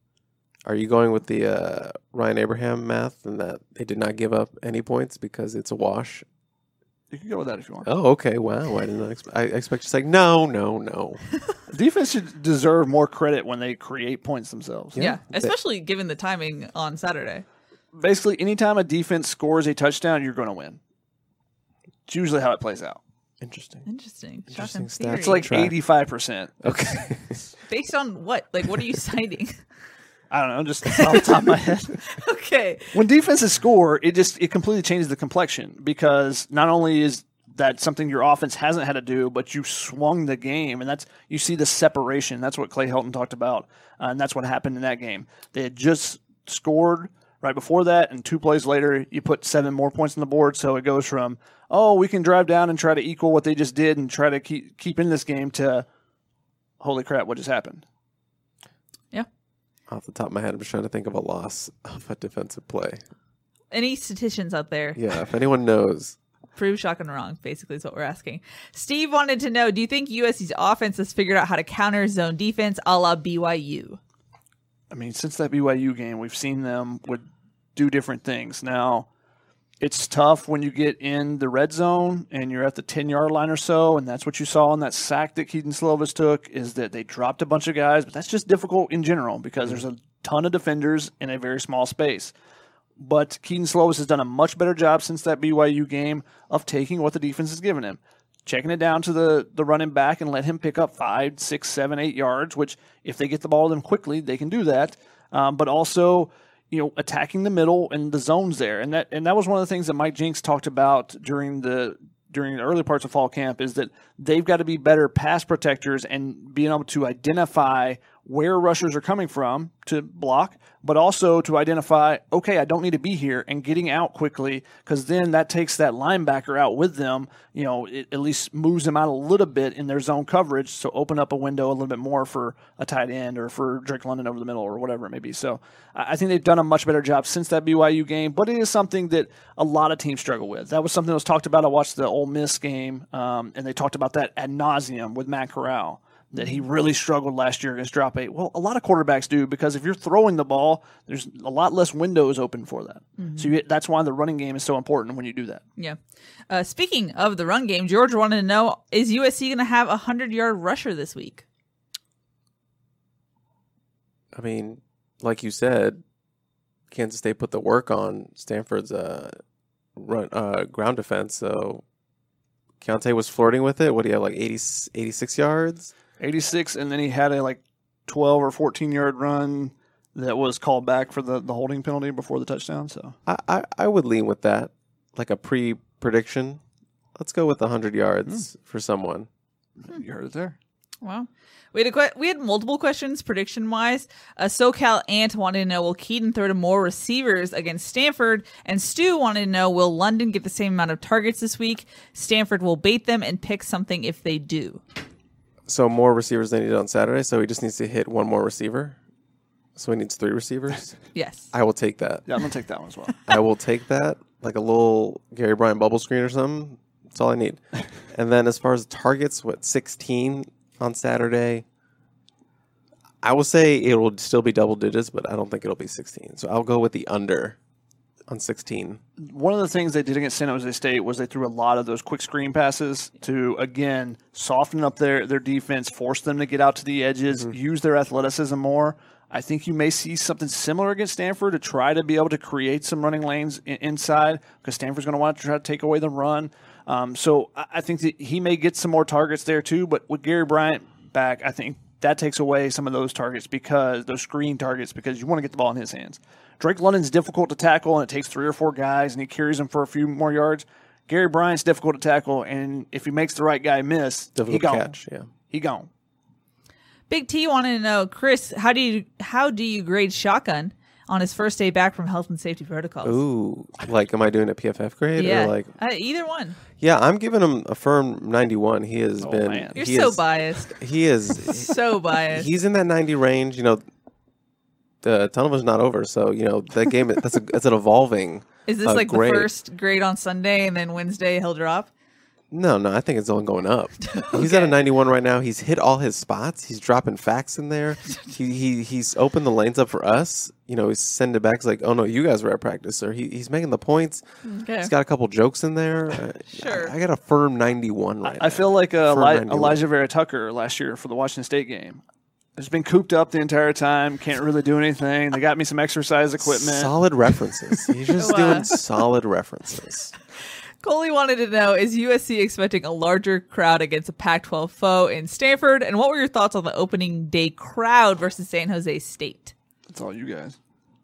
Speaker 4: Are you going with the uh, Ryan Abraham math and that they did not give up any points because it's a wash?
Speaker 3: You can go with that if you want.
Speaker 4: Oh, okay. Wow. I did not expect. I expect you to say no, no, no.
Speaker 3: Defense should deserve more credit when they create points themselves.
Speaker 2: Yeah, yeah, especially given the timing on Saturday.
Speaker 3: Basically, anytime a defense scores a touchdown, you're going to win. It's usually how it plays out.
Speaker 2: Interesting. Interesting.
Speaker 4: Interesting
Speaker 2: stats.
Speaker 3: It's like eighty-five percent.
Speaker 4: Okay.
Speaker 2: Based on what? Like, what are you citing?
Speaker 3: I don't know, just off the top of my head.
Speaker 2: Okay.
Speaker 3: When defenses score, it just it completely changes the complexion because not only is that something your offense hasn't had to do, but you swung the game, and that's you see the separation. That's what Clay Helton talked about, uh, and that's what happened in that game. They had just scored right before that, and two plays later, you put seven more points on the board. So it goes from, oh, we can drive down and try to equal what they just did and try to keep keep in this game to, holy crap, what just happened?
Speaker 2: Yeah.
Speaker 4: Off the top of my head, I'm just trying to think of a loss of a defensive play.
Speaker 2: Any statisticians out there?
Speaker 4: Yeah, if anyone knows.
Speaker 2: Prove shocking wrong, basically, is what we're asking. Steve wanted to know, do you think U S C's offense has figured out how to counter zone defense a la B Y U?
Speaker 3: I mean, since that B Y U game, we've seen them would do different things. Now, it's tough when you get in the red zone and you're at the ten-yard line or so, and that's what you saw in that sack that Keaton Slovis took, is that they dropped a bunch of guys, but that's just difficult in general because there's a ton of defenders in a very small space. But Keaton Slovis has done a much better job since that B Y U game of taking what the defense has given him, checking it down to the, the running back and let him pick up five, six, seven, eight yards, which if they get the ball to them quickly, they can do that. Um, but also, you know, attacking the middle and the zones there. And that and that was one of the things that Mike Jinks talked about during the during the early parts of fall camp is that they've got to be better pass protectors and being able to identify where rushers are coming from to block, but also to identify, okay, I don't need to be here, and getting out quickly, because then that takes that linebacker out with them. You know, it at least moves them out a little bit in their zone coverage, so open up a window a little bit more for a tight end or for Drake London over the middle or whatever it may be. So I think they've done a much better job since that B Y U game, but it is something that a lot of teams struggle with. That was something that was talked about. I watched the Ole Miss game, um, and they talked about that ad nauseum with Matt Corral, that he really struggled last year against drop eight. Well, a lot of quarterbacks do, because if you're throwing the ball, there's a lot less windows open for that. Mm-hmm. So you, that's why the running game is so important when you do that.
Speaker 2: Yeah. Uh, speaking of the run game, George wanted to know, is U S C going to have a hundred-yard rusher this week?
Speaker 4: I mean, like you said, Kansas State put the work on Stanford's uh, run uh, ground defense, so Keontae was flirting with it. What do you have, like eighty, eighty-six yards?
Speaker 3: eighty-six, and then he had a like twelve or fourteen yard run that was called back for the, the holding penalty before the touchdown. So
Speaker 4: I, I, I would lean with that, like a pre-prediction. Let's go with one hundred yards mm. for someone.
Speaker 3: You heard it there.
Speaker 2: Wow. We had a que- we had multiple questions prediction wise. Uh, SoCal Ant wanted to know, will Keaton throw to more receivers against Stanford? And Stu wanted to know, will London get the same amount of targets this week? Stanford will bait them and pick something if they do.
Speaker 4: So more receivers than he did on Saturday. So he just needs to hit one more receiver. So he needs three receivers.
Speaker 2: Yes.
Speaker 4: I will take that.
Speaker 3: Yeah, I'm gonna take that one as well.
Speaker 4: I will take that, like a little Gary Bryant bubble screen or something. That's all I need. And then as far as targets, what, sixteen on Saturday? I will say it will still be double digits, but I don't think it'll be sixteen. So I'll go with the under on sixteen.
Speaker 3: One of the things they did against San Jose State was they threw a lot of those quick screen passes to, again, soften up their, their defense, force them to get out to the edges, mm-hmm. use their athleticism more. I think you may see something similar against Stanford to try to be able to create some running lanes in, inside, because Stanford's going to want to try to take away the run. Um, so I, I think that he may get some more targets there too, but with Gary Bryant back, I think that takes away some of those targets, because those screen targets, because you want to get the ball in his hands. Drake London's difficult to tackle, and it takes three or four guys, and he carries them for a few more yards. Gary Bryant's difficult to tackle, and if he makes the right guy miss,
Speaker 4: difficult
Speaker 3: he gone.
Speaker 4: Catch, yeah.
Speaker 3: He gone.
Speaker 2: Big T wanted to know, Chris, how do you how do you grade Shotgun on his first day back from health and safety protocols?
Speaker 4: Ooh, like, am I doing a P F F grade?
Speaker 2: Yeah,
Speaker 4: or like
Speaker 2: uh, either one.
Speaker 4: Yeah, I'm giving him a firm ninety-one. He has
Speaker 3: oh,
Speaker 4: been.
Speaker 3: Man.
Speaker 2: You're
Speaker 4: he
Speaker 2: so
Speaker 4: is,
Speaker 2: biased.
Speaker 4: He is
Speaker 2: so biased.
Speaker 4: He's in that ninety range. You know, the tunnel vision's not over, so you know that game. That's a that's an evolving.
Speaker 2: Is this
Speaker 4: uh,
Speaker 2: like
Speaker 4: grade.
Speaker 2: the first grade on Sunday, and then Wednesday he'll drop?
Speaker 4: No, no, I think it's only going up.
Speaker 2: Okay.
Speaker 4: He's at a ninety-one right now. He's hit all his spots. He's dropping facts in there. he, he He's opened the lanes up for us. You know, he's sending it back. He's like, oh, no, you guys were at practice. Or he, he's making the points.
Speaker 2: Okay.
Speaker 4: He's got a couple jokes in there. Uh,
Speaker 2: Sure.
Speaker 4: I, I got a firm ninety-one right
Speaker 3: I
Speaker 4: now.
Speaker 3: feel like uh,
Speaker 4: Firm
Speaker 3: Eli-
Speaker 4: ninety-one.
Speaker 3: Elijah Vera Tucker last year for the Washington State game. Has been cooped up the entire time. Can't really do anything. They got me some exercise equipment.
Speaker 4: Solid references. He's just
Speaker 2: Wow.
Speaker 4: doing solid references.
Speaker 2: Coley wanted to know, is U S C expecting a larger crowd against a Pac twelve foe in Stanford? And what were your thoughts on the opening day crowd versus San Jose State?
Speaker 3: That's all you guys.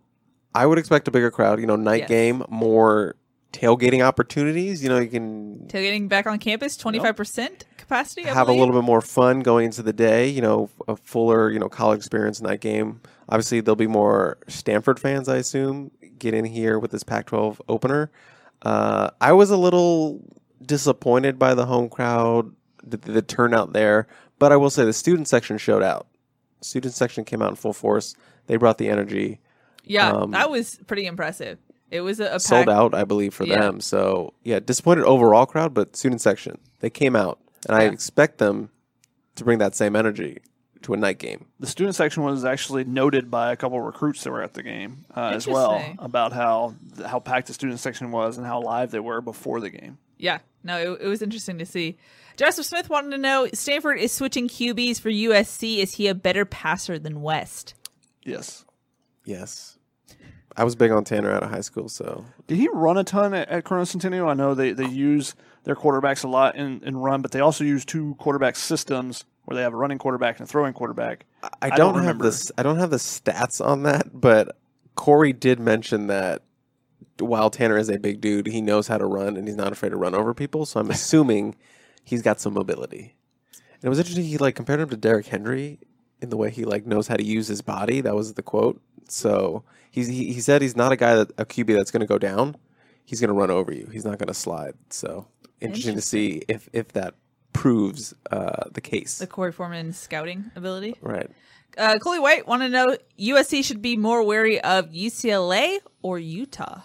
Speaker 4: I would expect a bigger crowd. You know, night
Speaker 2: Yes.
Speaker 4: game, more tailgating opportunities. You know, you can
Speaker 2: Tailgating back on campus, twenty-five percent capacity, I
Speaker 4: have a
Speaker 2: believe?
Speaker 4: little bit more fun going into the day. You know, a fuller, you know, college experience night game. Obviously, there'll be more Stanford fans, I assume, get in here with this Pac twelve opener. Uh, I was a little disappointed by the home crowd, the, the turnout there, but I will say the student section showed out. Student section came out in full force. They brought the energy.
Speaker 2: Yeah,
Speaker 4: um,
Speaker 2: that was pretty impressive. It was a, a
Speaker 4: Sold
Speaker 2: pack-
Speaker 4: out, I believe, for
Speaker 2: Yeah.
Speaker 4: them. So, yeah, disappointed overall crowd, but student section, they came out. And I
Speaker 2: Yeah.
Speaker 4: expect them to bring that same energy to a night game.
Speaker 3: The student section was actually noted by a couple of recruits that were at the game uh, as well
Speaker 2: Interesting.
Speaker 3: about how how packed the student section was and how live they were before the game.
Speaker 2: Yeah, no, it, it was interesting to see. Joseph Smith wanted to know, Stanford is switching Q Bs for U S C. Is he a better passer than West?
Speaker 3: Yes.
Speaker 4: Yes. I was big on Tanner out of high school, so.
Speaker 3: Did he run a ton at, at Corona Centennial? I know they, they use their quarterbacks a lot in, in run, but they also use two quarterback systems where they have a running quarterback and a throwing quarterback.
Speaker 4: I,
Speaker 3: I
Speaker 4: don't,
Speaker 3: don't
Speaker 4: have
Speaker 3: remember.
Speaker 4: this. I don't have the stats on that, but Corey did mention that while Tanner is a big dude, he knows how to run and he's not afraid to run over people. So I'm assuming he's got some mobility. And it was interesting. He like compared him to Derrick Henry in the way he like knows how to use his body. That was the quote. So he's, he he said he's not a guy that a Q B that's going to go down. He's going to run over you. He's not going to slide. So interesting, interesting to see if if that proves uh, the case.
Speaker 2: The Corey Foreman scouting ability,
Speaker 4: right?
Speaker 2: Uh, Coley White want to know: U S C should be more wary of U C L A or Utah.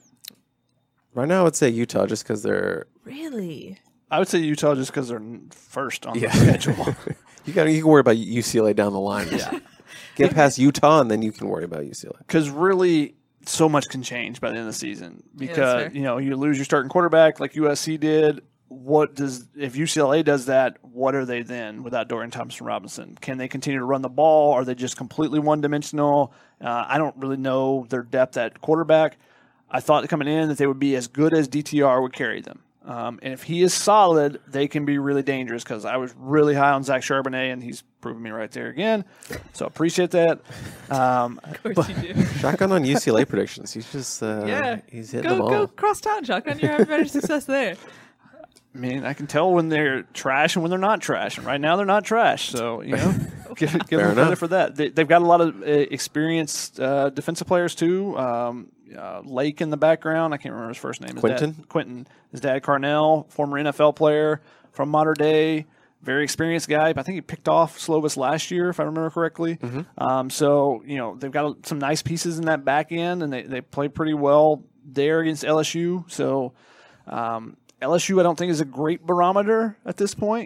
Speaker 4: Right now, I would say Utah just because they're
Speaker 2: really.
Speaker 3: I would say Utah just because they're first on
Speaker 4: yeah.
Speaker 3: the schedule.
Speaker 4: you got you can worry about U C L A down the line.
Speaker 3: Yeah,
Speaker 4: get past Utah and then you can worry about U C L A.
Speaker 3: Because really, so much can change by the end of the season. Because
Speaker 2: yeah,
Speaker 3: you know you lose your starting quarterback like U S C did. What does if U C L A does that? What are they then without Dorian Thompson-Robinson? Can they continue to run the ball? Are they just completely one-dimensional? Uh, I don't really know their depth at quarterback. I thought coming in that they would be as good as D T R would carry them. Um, and if he is solid, they can be really dangerous because I was really high on Zach Charbonnet, and he's proven me right there again. So appreciate that. Um,
Speaker 2: of course
Speaker 3: but,
Speaker 2: you do.
Speaker 4: Shotgun on U C L A predictions. He's just uh,
Speaker 2: yeah.
Speaker 4: he's hitting
Speaker 2: go,
Speaker 4: them all.
Speaker 2: Go cross town, Shotgun. You're having better success there.
Speaker 3: I mean, I can tell when they're trash and when they're not trash. And right now they're not trash. So, you know, give, give them credit for that. They, they've got a lot of uh, experienced uh, defensive players, too. Um, uh, Lake in the background. I can't remember his first name. His
Speaker 4: Quentin?
Speaker 3: Dad, Quentin. His dad, Carnell, former N F L player from Mater Dei. Very experienced guy. I think he picked off Slovis last year, if I remember correctly. Mm-hmm. Um, so, you know, they've got some nice pieces in that back end, and they, they play pretty well there against L S U. So, um L S U, I don't think, is a great barometer at this point.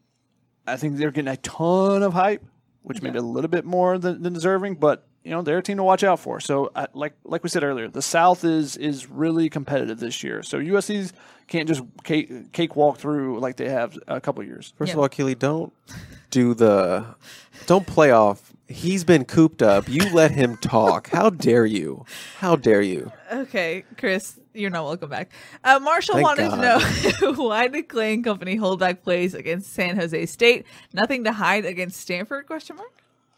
Speaker 3: I think they're getting a ton of hype, which may be a little bit more than, than deserving, but you know they're a team to watch out for. So, I, like like we said earlier, the South is is really competitive this year. So U S C's can't just cake, cake walk through like they have a couple of years.
Speaker 4: First
Speaker 2: yeah.
Speaker 4: of all, Keely, don't do the don't play off. He's been cooped up. You let him talk. How dare you? How dare you?
Speaker 2: Okay, Chris, you're not welcome back. Uh, Marshall
Speaker 4: Thank
Speaker 2: wanted
Speaker 4: God.
Speaker 2: to know why did Clay and company hold back plays against San Jose State? Nothing to hide against Stanford? Question mark.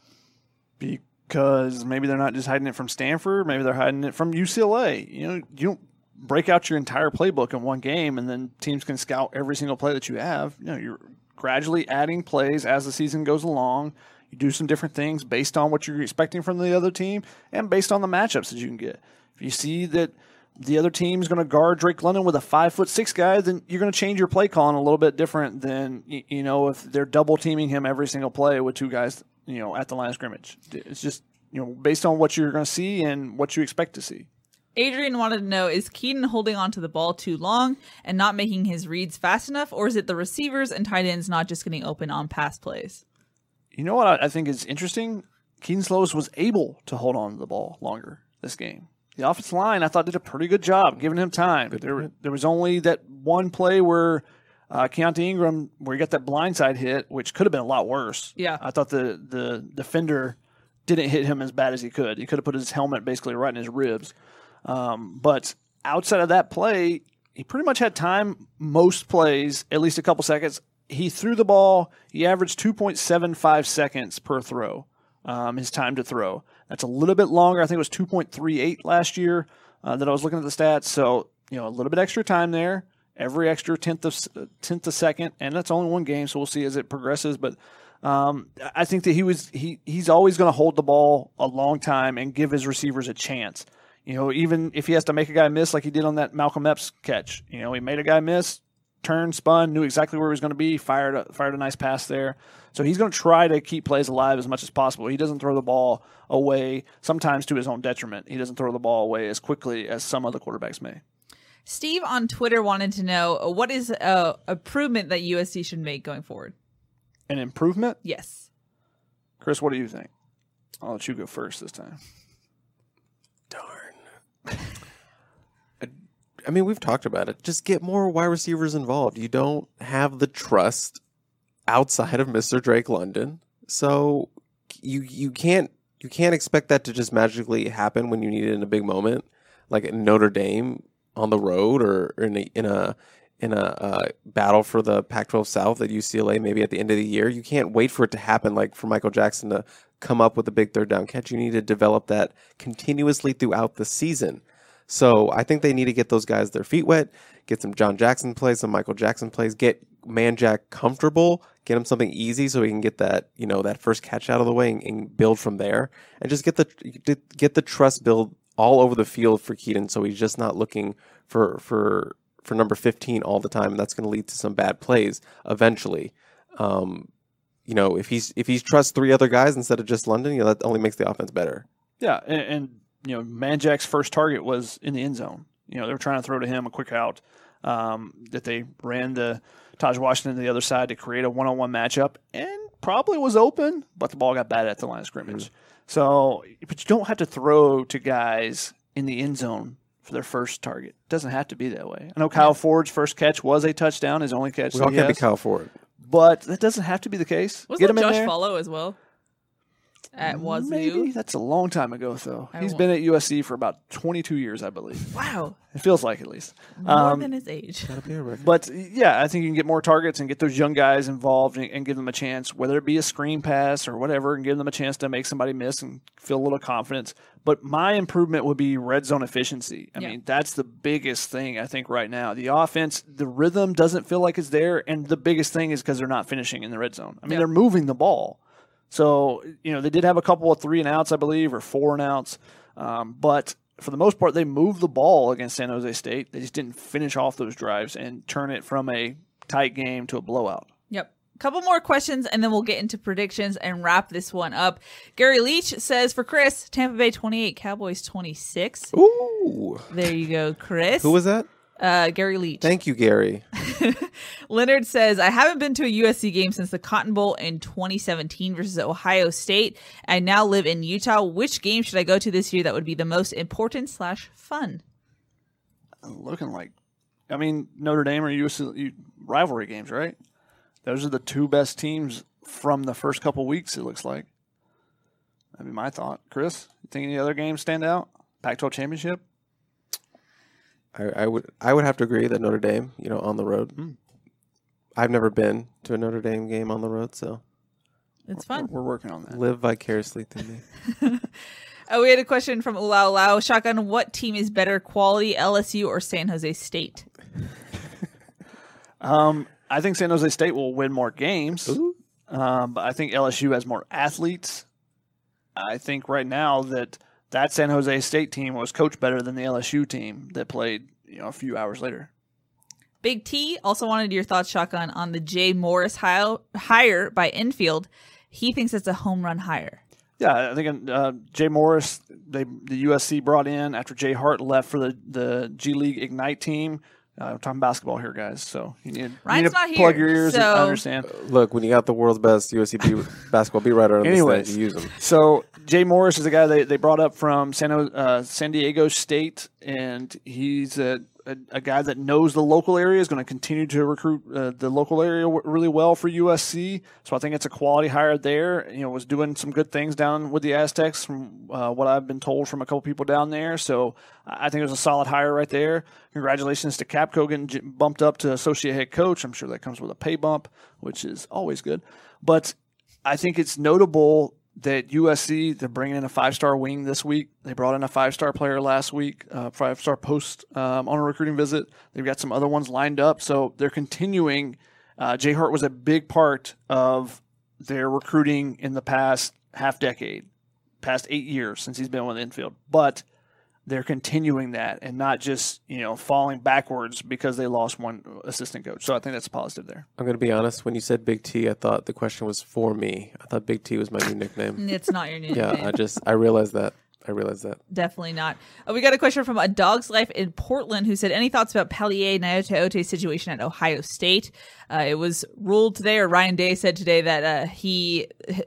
Speaker 3: Because maybe they're not just hiding it from Stanford. Maybe they're hiding it from U C L A. You know, you don't break out your entire playbook in one game, and then teams can scout every single play that you have. You know, you're gradually adding plays as the season goes along. You do some different things based on what you're expecting from the other team and based on the matchups that you can get. If you see that the other team is going to guard Drake London with a five foot six guy, then you're going to change your play calling a little bit different than, you know, if they're double teaming him every single play with two guys, you know, at the line of scrimmage. It's just, you know, based on what you're going to see and what you expect to see.
Speaker 2: Adrian wanted to know, is Keaton holding on to the ball too long and not making his reads fast enough, or is it the receivers and tight ends not just getting open on pass plays?
Speaker 3: You know what I think is interesting? Keaton Slovis was able to hold on to the ball longer this game. The offensive line, I thought, did a pretty good job giving him time. There, there was only that one play where uh, Keontae Ingram, where he got that blindside hit, which could have been a lot worse.
Speaker 2: Yeah.
Speaker 3: I thought the, the defender didn't hit him as bad as he could. He could have put his helmet basically right in his ribs. Um, but outside of that play, he pretty much had time most plays, at least a couple seconds. He threw the ball. He averaged two point seven five seconds per throw, um, his time to throw. That's a little bit longer. I think it was two point three eight last year uh, that I was looking at the stats. So, you know, a little bit extra time there, every extra tenth of tenth a second, and that's only one game, so we'll see as it progresses. But um, I think that he was he he's always going to hold the ball a long time and give his receivers a chance. You know, even if he has to make a guy miss like he did on that Malcolm Epps catch. You know, he made a guy miss, turned, spun, knew exactly where he was going to be, fired a, fired a nice pass there. So he's going to try to keep plays alive as much as possible. He doesn't throw the ball away, sometimes to his own detriment. He doesn't throw the ball away as quickly as some other quarterbacks may.
Speaker 2: Steve on Twitter wanted to know, uh, what is a improvement that U S C should make going forward?
Speaker 3: An improvement?
Speaker 2: Yes.
Speaker 3: Chris, what do you think? I'll let you go first this time.
Speaker 4: Darn. I mean, we've talked about it. Just get more wide receivers involved. You don't have the trust outside of Mister Drake London, so you you can't you can't expect that to just magically happen when you need it in a big moment, like in Notre Dame on the road or in a in a in a uh, battle for the Pac twelve South at U C L A, maybe at the end of the year. You can't wait for it to happen, like for Michael Jackson to come up with a big third down catch. You need to develop that continuously throughout the season. So I think they need to get those guys their feet wet, get some John Jackson plays, some Michael Jackson plays, get Manjack comfortable, get him something easy so he can get that, you know, that first catch out of the way and, and build from there, and just get the get the trust build all over the field for Keaton, so he's just not looking for for for number fifteen all the time, and that's going to lead to some bad plays eventually. Um, you know, if he's if he trusts three other guys instead of just London, you know, that only makes the offense better.
Speaker 3: Yeah, and, and you know, Manjack's first target was in the end zone. You know, they were trying to throw to him a quick out um, that they ran the Taj Washington to the other side to create a one-on-one matchup, and probably was open, but the ball got batted at the line of scrimmage. Mm-hmm. So, but you don't have to throw to guys in the end zone for their first target. It doesn't have to be that way. I know Kyle Ford's first catch was a touchdown, his only catch.
Speaker 4: We all can't be Kyle Ford.
Speaker 3: But that doesn't have to be the case.
Speaker 2: Was
Speaker 3: Get
Speaker 2: that
Speaker 3: him in
Speaker 2: Josh
Speaker 3: there.
Speaker 2: Follow as well? At Wazoo?
Speaker 3: Maybe. That's a long time ago, though.
Speaker 2: I
Speaker 3: He's
Speaker 2: won't.
Speaker 3: been at U S C for about twenty-two years, I believe.
Speaker 2: Wow.
Speaker 3: It feels like, at least.
Speaker 2: More
Speaker 3: Um,
Speaker 2: than his age.
Speaker 3: But, yeah, I think you can get more targets and get those young guys involved and, and give them a chance, whether it be a screen pass or whatever, and give them a chance to make somebody miss and feel a little confidence. But my improvement would be red zone efficiency. I
Speaker 2: Yeah.
Speaker 3: mean, that's the biggest thing, I think, right now. The offense, the rhythm doesn't feel like it's there, and the biggest thing is because they're not finishing in the red zone. I mean,
Speaker 2: Yeah.
Speaker 3: they're moving the ball. So, you know, they did have a couple of three and outs, I believe, or four and outs. Um, but for the most part, they moved the ball against San Jose State. They just didn't finish off those drives and turn it from a tight game to a blowout.
Speaker 2: Yep. Couple more questions, and then we'll get into predictions and wrap this one up. Gary Leach says, for Chris, Tampa Bay twenty-eight, Cowboys twenty-six.
Speaker 4: Ooh.
Speaker 2: There you go, Chris.
Speaker 4: Who was that?
Speaker 2: Uh, Gary Leach.
Speaker 4: Thank you, Gary.
Speaker 2: Leonard says, I haven't been to a U S C game since the Cotton Bowl in twenty seventeen versus Ohio State. I now live in Utah. Which game should I go to this year that would be the most important slash fun?
Speaker 3: Looking like, I mean, Notre Dame or U S C rivalry games, right? Those are the two best teams from the first couple weeks, it looks like. That'd be my thought. Chris, you think any other games stand out? Pac twelve championship?
Speaker 4: I, I would I would have to agree that Notre Dame, you know, on the road.
Speaker 3: Hmm.
Speaker 4: I've never been to a Notre Dame game on the road, so
Speaker 2: It's fun.
Speaker 3: We're, we're working on that.
Speaker 4: live vicariously through me.
Speaker 2: Oh, we had a question from Ulau Lau. Shotgun, what team is better quality, L S U or San Jose State?
Speaker 3: Um, I think San Jose State will win more games, um, but I think L S U has more athletes. I think right now that that San Jose State team was coached better than the L S U team that played, you know, a few hours later.
Speaker 2: Big T also wanted your thoughts, Shotgun, on the Jay Morris hire, hire by Infield. He thinks it's a home run hire.
Speaker 3: Yeah, I think uh, Jay Morris, they the U S C brought in after Jay Hart left for the, the G League Ignite team. Uh, we're talking basketball here, guys, so you need,
Speaker 2: Ryan's
Speaker 3: you need to
Speaker 2: not
Speaker 3: plug
Speaker 2: here,
Speaker 3: your ears
Speaker 2: so-
Speaker 3: and understand.
Speaker 4: Look, when you got the world's best U S C beat, basketball beat writer on the
Speaker 3: Anyways.
Speaker 4: stage, you use them.
Speaker 3: So Jay Morris is a guy they, they brought up from San, uh, San Diego State, and he's a, a, a guy that knows the local area, is going to continue to recruit uh, the local area w- really well for U S C. So I think it's a quality hire there. You know, was doing some good things down with the Aztecs from uh, what I've been told from a couple people down there. So I think it was a solid hire right there. Congratulations to Capco getting j- bumped up to associate head coach. I'm sure that comes with a pay bump, which is always good. But I think it's notable that U S C, they're bringing in a five-star wing this week. They brought in a five-star player last week, uh, five-star post um, on a recruiting visit. They've got some other ones lined up. So they're continuing. Uh, Jay Hart was a big part of their recruiting in the past half decade, past eight years since he's been with Infield. But they're continuing that and not just, you know, falling backwards because they lost one assistant coach. So I think that's a positive there.
Speaker 4: I'm going to be honest. When you said Big T, I thought the question was for me. I thought Big T was my new nickname.
Speaker 2: It's not your new
Speaker 4: Yeah,
Speaker 2: name.
Speaker 4: I just I realized that. I realized that.
Speaker 2: Definitely not. Uh, we got a question from A Dog's Life in Portland who said, any thoughts about Palier Naoteote's situation at Ohio State? Uh, it was ruled today, or Ryan Day said today, that uh, he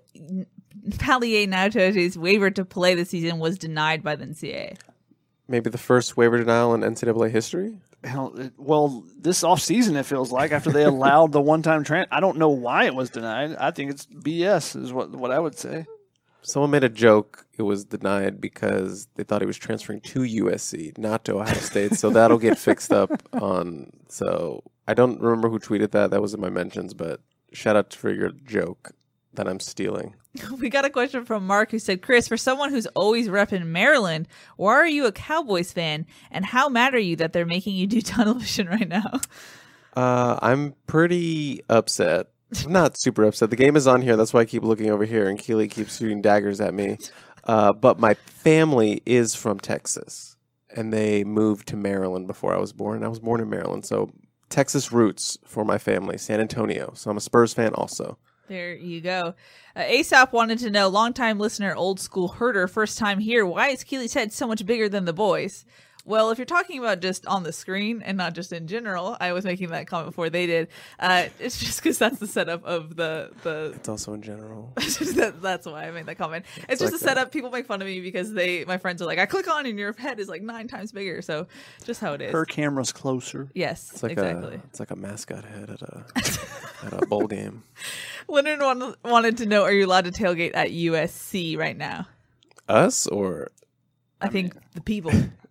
Speaker 2: Palier Naoteote's waiver to play this season was denied by the N C double A.
Speaker 4: Maybe the first waiver denial in N C double A history.
Speaker 3: Hell, it- Well, this offseason, it feels like, after they allowed the one-time transfer. I don't know why it was denied. I think it's B S is what, what I would say.
Speaker 4: Someone made a joke. It was denied because they thought he was transferring to U S C, not to Ohio State. So that'll get fixed up on. So I don't remember who tweeted that. That was in my mentions, but shout out for your joke that I'm stealing.
Speaker 2: We got a question from Mark who said, Chris, for someone who's always repping Maryland, why are you a Cowboys fan? And how mad are you that they're making you do tunnel vision right now?
Speaker 4: Uh, I'm pretty upset. I'm not super upset. The game is on here. That's why I keep looking over here, and Keely keeps shooting daggers at me. Uh, but my family is from Texas, and they moved to Maryland before I was born. I was born in Maryland, so Texas roots for my family, San Antonio. So I'm a Spurs fan also.
Speaker 2: There you go. Uh, ASAP wanted to know, longtime listener, old school herder, first time here, why is Keely's head so much bigger than the boys? Well, if you're talking about just on the screen and not just in general, I was making that comment before they did. Uh, it's just because that's the setup of the the.
Speaker 4: It's also in general.
Speaker 2: that, that's why I made that comment. It's,
Speaker 4: It's
Speaker 2: just
Speaker 4: like
Speaker 2: a setup. People make fun of me because they, my friends are like, I click on and your head is like nine times bigger. So just how it is.
Speaker 3: Her camera's closer.
Speaker 2: Yes,
Speaker 4: It's like
Speaker 2: exactly.
Speaker 4: a it's like a mascot head at a at a bowl game.
Speaker 2: Leonard wan- wanted to know, are you allowed to tailgate at U S C right now?
Speaker 4: Us or
Speaker 2: I, think the people.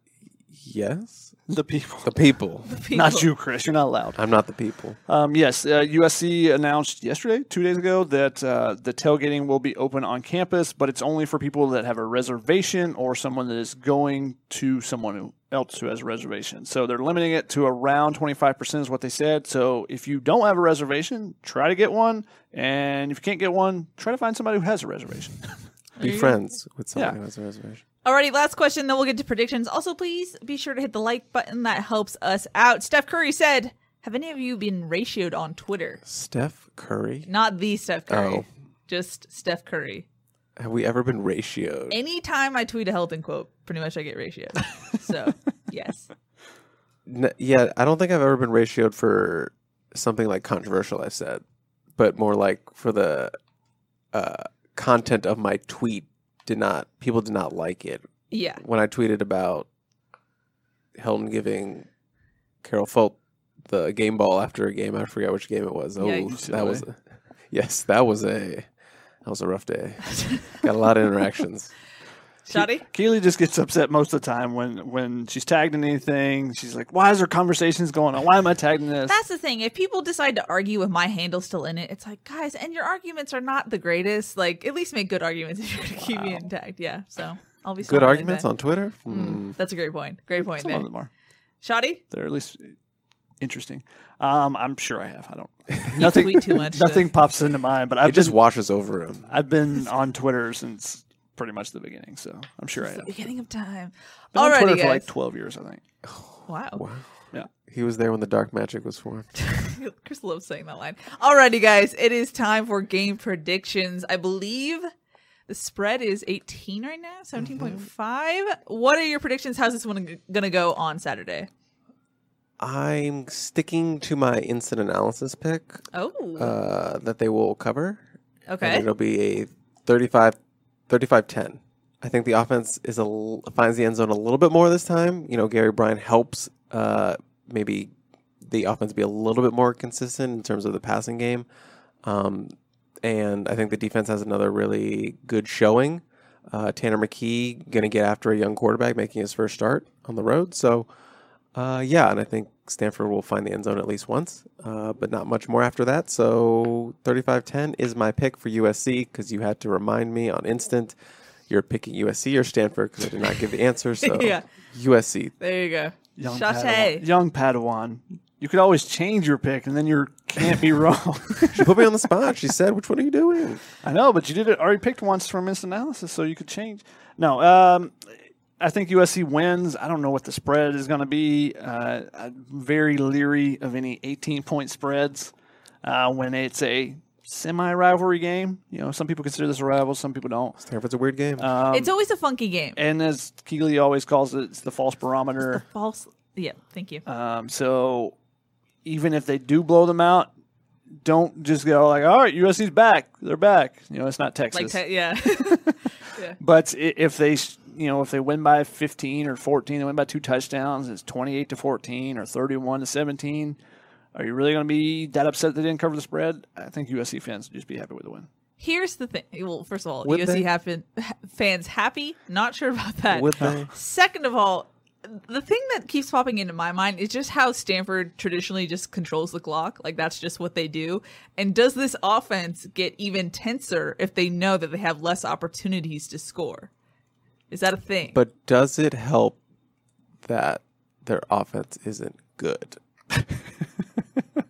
Speaker 4: yes,
Speaker 3: The people.
Speaker 4: the people.
Speaker 2: people.
Speaker 3: Not you, Chris. You're not allowed.
Speaker 4: I'm not the people.
Speaker 3: Um, yes, uh, U S C announced yesterday, two days ago, that uh, the tailgating will be open on campus, but it's only for people that have a reservation or someone that is going to someone who, else who has a reservation. So they're limiting it to around twenty-five percent is what they said. So if you don't have a reservation, try to get one. And if you can't get one, try to find somebody who has a reservation.
Speaker 4: Be friends with someone
Speaker 3: Yeah.
Speaker 4: who has a reservation.
Speaker 2: Alrighty, last question, then we'll get to predictions. Also, please be sure to hit the like button. That helps us out. Steph Curry said, have any of you been ratioed on Twitter?
Speaker 4: Steph Curry.
Speaker 2: Not the Steph Curry.
Speaker 4: Oh.
Speaker 2: Just Steph Curry.
Speaker 4: Have we ever been ratioed?
Speaker 2: Anytime I tweet a Hilton quote, pretty much I get ratioed. So, yes.
Speaker 4: N- yeah, I don't think I've ever been ratioed for something like controversial I've said, but more like for the uh, content of my tweet did not, people did not like it.
Speaker 2: Yeah.
Speaker 4: When I tweeted about Hilton giving Carol Folt the game ball after a game, I forgot which game it was. Oh,
Speaker 2: Yikes.
Speaker 4: that was, a, yes, that was a, that was a rough day. Got a lot of interactions.
Speaker 2: Shotty?
Speaker 3: Keely just gets upset most of the time when, when she's tagged in anything. She's like, why is there conversations going on? Why am I tagged in this?
Speaker 2: That's the thing. If people decide to argue with my handle still in it, it's like, guys, and your arguments are not the greatest. Like, at least make good arguments if you're going to keep me intact. Yeah. So I'll be
Speaker 4: Good
Speaker 2: smarter like
Speaker 4: arguments
Speaker 2: that.
Speaker 4: on Twitter? Hmm.
Speaker 2: That's a great point. Great point
Speaker 3: Some
Speaker 2: there.
Speaker 3: of them are.
Speaker 2: Shotty?
Speaker 3: They're at least interesting. Um, I'm sure I have. I don't.
Speaker 2: You
Speaker 3: Nothing.
Speaker 2: tweet too much.
Speaker 3: Nothing
Speaker 2: to-
Speaker 3: pops into mind. But I've
Speaker 4: It just
Speaker 3: been,
Speaker 4: washes over him.
Speaker 3: I've been on Twitter since pretty much the beginning, so I'm sure I
Speaker 2: It's the
Speaker 3: have.
Speaker 2: beginning of time.
Speaker 3: Been on
Speaker 2: Alrighty,
Speaker 3: Twitter
Speaker 2: guys.
Speaker 3: for like twelve years, I think.
Speaker 2: Wow.
Speaker 4: Wow.
Speaker 3: Yeah.
Speaker 4: He was there when the dark magic was formed.
Speaker 2: Chris loves saying that line. Alrighty, guys. It is time for game predictions. I believe the spread is eighteen right now, seventeen point five. What are your predictions? How's this one going to go on Saturday?
Speaker 4: I'm sticking to my instant analysis pick
Speaker 2: Oh,
Speaker 4: uh, that they will cover.
Speaker 2: okay.
Speaker 4: And it'll be a thirty-five ten. I think the offense is a l- finds the end zone a little bit more this time. You know, Gary Bryant helps uh, maybe the offense be a little bit more consistent in terms of the passing game. Um, and I think the defense has another really good showing. Uh, Tanner McKee going to get after a young quarterback making his first start on the road. So, uh, yeah, and I think Stanford will find the end zone at least once, uh, but not much more after that. So thirty-five ten is my pick for U S C because you had to remind me on instant you're picking U S C or Stanford because I did not give the answer. So
Speaker 2: Yeah.
Speaker 4: U S C.
Speaker 2: There you go.
Speaker 3: Young
Speaker 2: Shotty.
Speaker 3: Padawan. Young Padawan. You could always change your pick, and then you can't be wrong.
Speaker 4: She put me on the spot. She said, "Which one are you doing?"
Speaker 3: I know, but you did it already picked once from instant analysis, so you could change. No, um, I think U S C wins. I don't know what the spread is going to be. Uh, I'm very leery of any eighteen-point spreads uh, when it's a semi-rivalry game. You know, some people consider this a rival, some people don't.
Speaker 4: Stanford's a weird game.
Speaker 3: Um,
Speaker 2: It's always a funky game.
Speaker 3: and as Keely always calls it, it's the false barometer.
Speaker 2: False. Yeah, thank you.
Speaker 3: Um, so even if they do blow them out, don't just go like, all right, U S C's back. They're back. You know, it's not Texas.
Speaker 2: Like, te- yeah.
Speaker 3: But i- if they, you know, if they win by fifteen or fourteen, they win by two touchdowns, it's twenty-eight to fourteen or thirty-one to seventeen. Are you really going to be that upset they didn't cover the spread? I think U S C fans would just be happy with the win.
Speaker 2: Here's the thing. Well, first of all,
Speaker 4: Would
Speaker 2: U S C
Speaker 4: they?
Speaker 2: happen, fans happy? Not sure about that.
Speaker 4: Would they?
Speaker 2: Second of all, the thing that keeps popping into my mind is just how Stanford traditionally just controls the clock. Like, that's just what they do. And does this offense get even tenser if they know that they have less opportunities to score? Is that a thing?
Speaker 4: But does it help that their offense isn't good?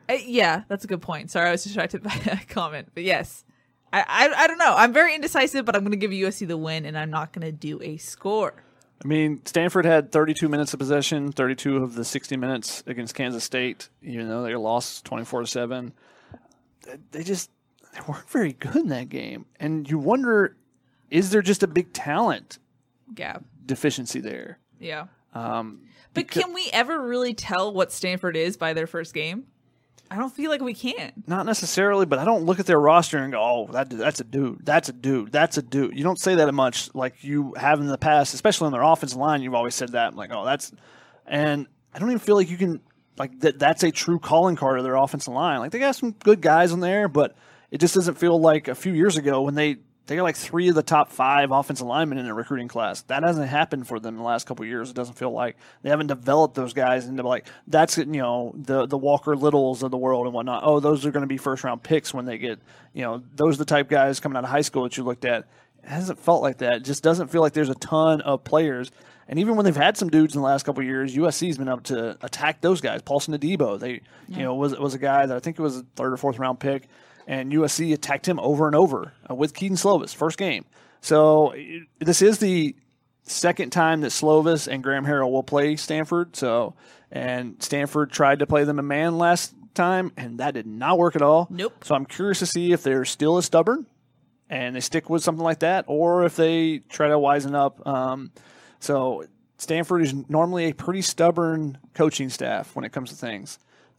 Speaker 2: Uh, yeah, that's a good point. Sorry, I was distracted by a comment. But yes, I, I, I don't know. I'm very indecisive, but I'm going to give U S C the win, and I'm not going to do a score.
Speaker 3: I mean, Stanford had thirty-two minutes of possession, thirty-two of the sixty minutes against Kansas State, even though they lost twenty-four to seven. They just they weren't very good in that game. And you wonder, is there just a big talent
Speaker 2: gap
Speaker 3: deficiency there?
Speaker 2: Yeah.
Speaker 3: Um,
Speaker 2: but can we ever really tell what Stanford is by their first game? I don't feel like we can.
Speaker 3: Not necessarily, but I don't look at their roster and go, oh, that, that's a dude, that's a dude, that's a dude. You don't say that much like you have in the past, especially on their offensive line. You've always said that. I'm like, oh, that's – and I don't even feel like you can – like that. that's a true calling card of their offensive line. Like they got some good guys on there, but it just doesn't feel like a few years ago when they – they got like three of the top five offensive linemen in their recruiting class. That hasn't happened for them in the last couple of years. It doesn't feel like they haven't developed those guys into like that's you know the the Walker Littles of the world and whatnot. Oh, those are going to be first round picks when they get you know those are the type guys coming out of high school that you looked at. It hasn't felt like that. It just doesn't feel like there's a ton of players. And even when they've had some dudes in the last couple of years, U S C's been able to attack those guys. Paulson Adebo, they yeah. you know was was a guy that I think it was a third or fourth round pick. And U S C attacked him over and over uh, with Keaton Slovis, first game. So it, this is the second time that Slovis and Graham Harrell will play Stanford. So, and Stanford tried to play them a man last time, and that did not work at all.
Speaker 2: Nope.
Speaker 3: So I'm curious to see if they're still as stubborn and they stick with something like that, or if they try to wisen up. Um, so Stanford is normally a pretty stubborn coaching staff when it comes to things.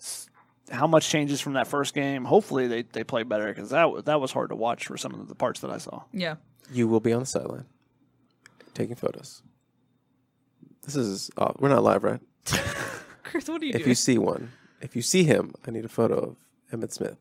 Speaker 3: How much changes from that first game? Hopefully they, they play better because that, that was hard to watch for some of the parts that I saw.
Speaker 2: Yeah.
Speaker 4: You will be on the sideline taking photos. This is, uh, we're not live, right?
Speaker 2: Chris, what are you
Speaker 4: if
Speaker 2: doing?
Speaker 4: you see one, if you see him, I need a photo of Emmitt Smith.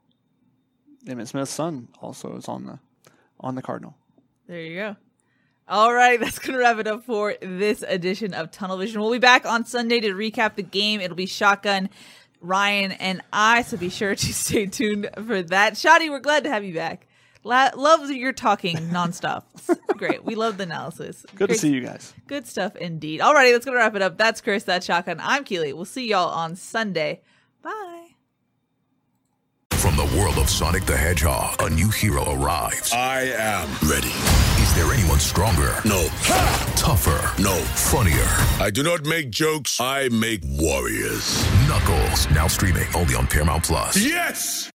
Speaker 3: Emmitt Smith's son also is on the on the Cardinal.
Speaker 2: There you go. All right, that's going to wrap it up for this edition of Tunnel Vision. We'll be back on Sunday to recap the game. It'll be Shotgun, Ryan, and I, so be sure to stay tuned for that. Shotty, we're glad to have you back. La- love that you're talking nonstop. Great. We love the analysis.
Speaker 3: Good
Speaker 2: Great.
Speaker 3: to see you guys.
Speaker 2: Good stuff indeed. All righty, let's go to wrap it up. That's Chris, that's Shotgun. I'm Keely. We'll see y'all on Sunday. Bye.
Speaker 5: From the world of Sonic the Hedgehog, a new hero arrives.
Speaker 6: I am ready.
Speaker 5: Is there anyone stronger?
Speaker 6: No.
Speaker 5: Tougher?
Speaker 6: No.
Speaker 5: Funnier?
Speaker 6: I do not make jokes. I make warriors.
Speaker 5: Knuckles, now streaming only on Paramount Plus.
Speaker 6: Yes!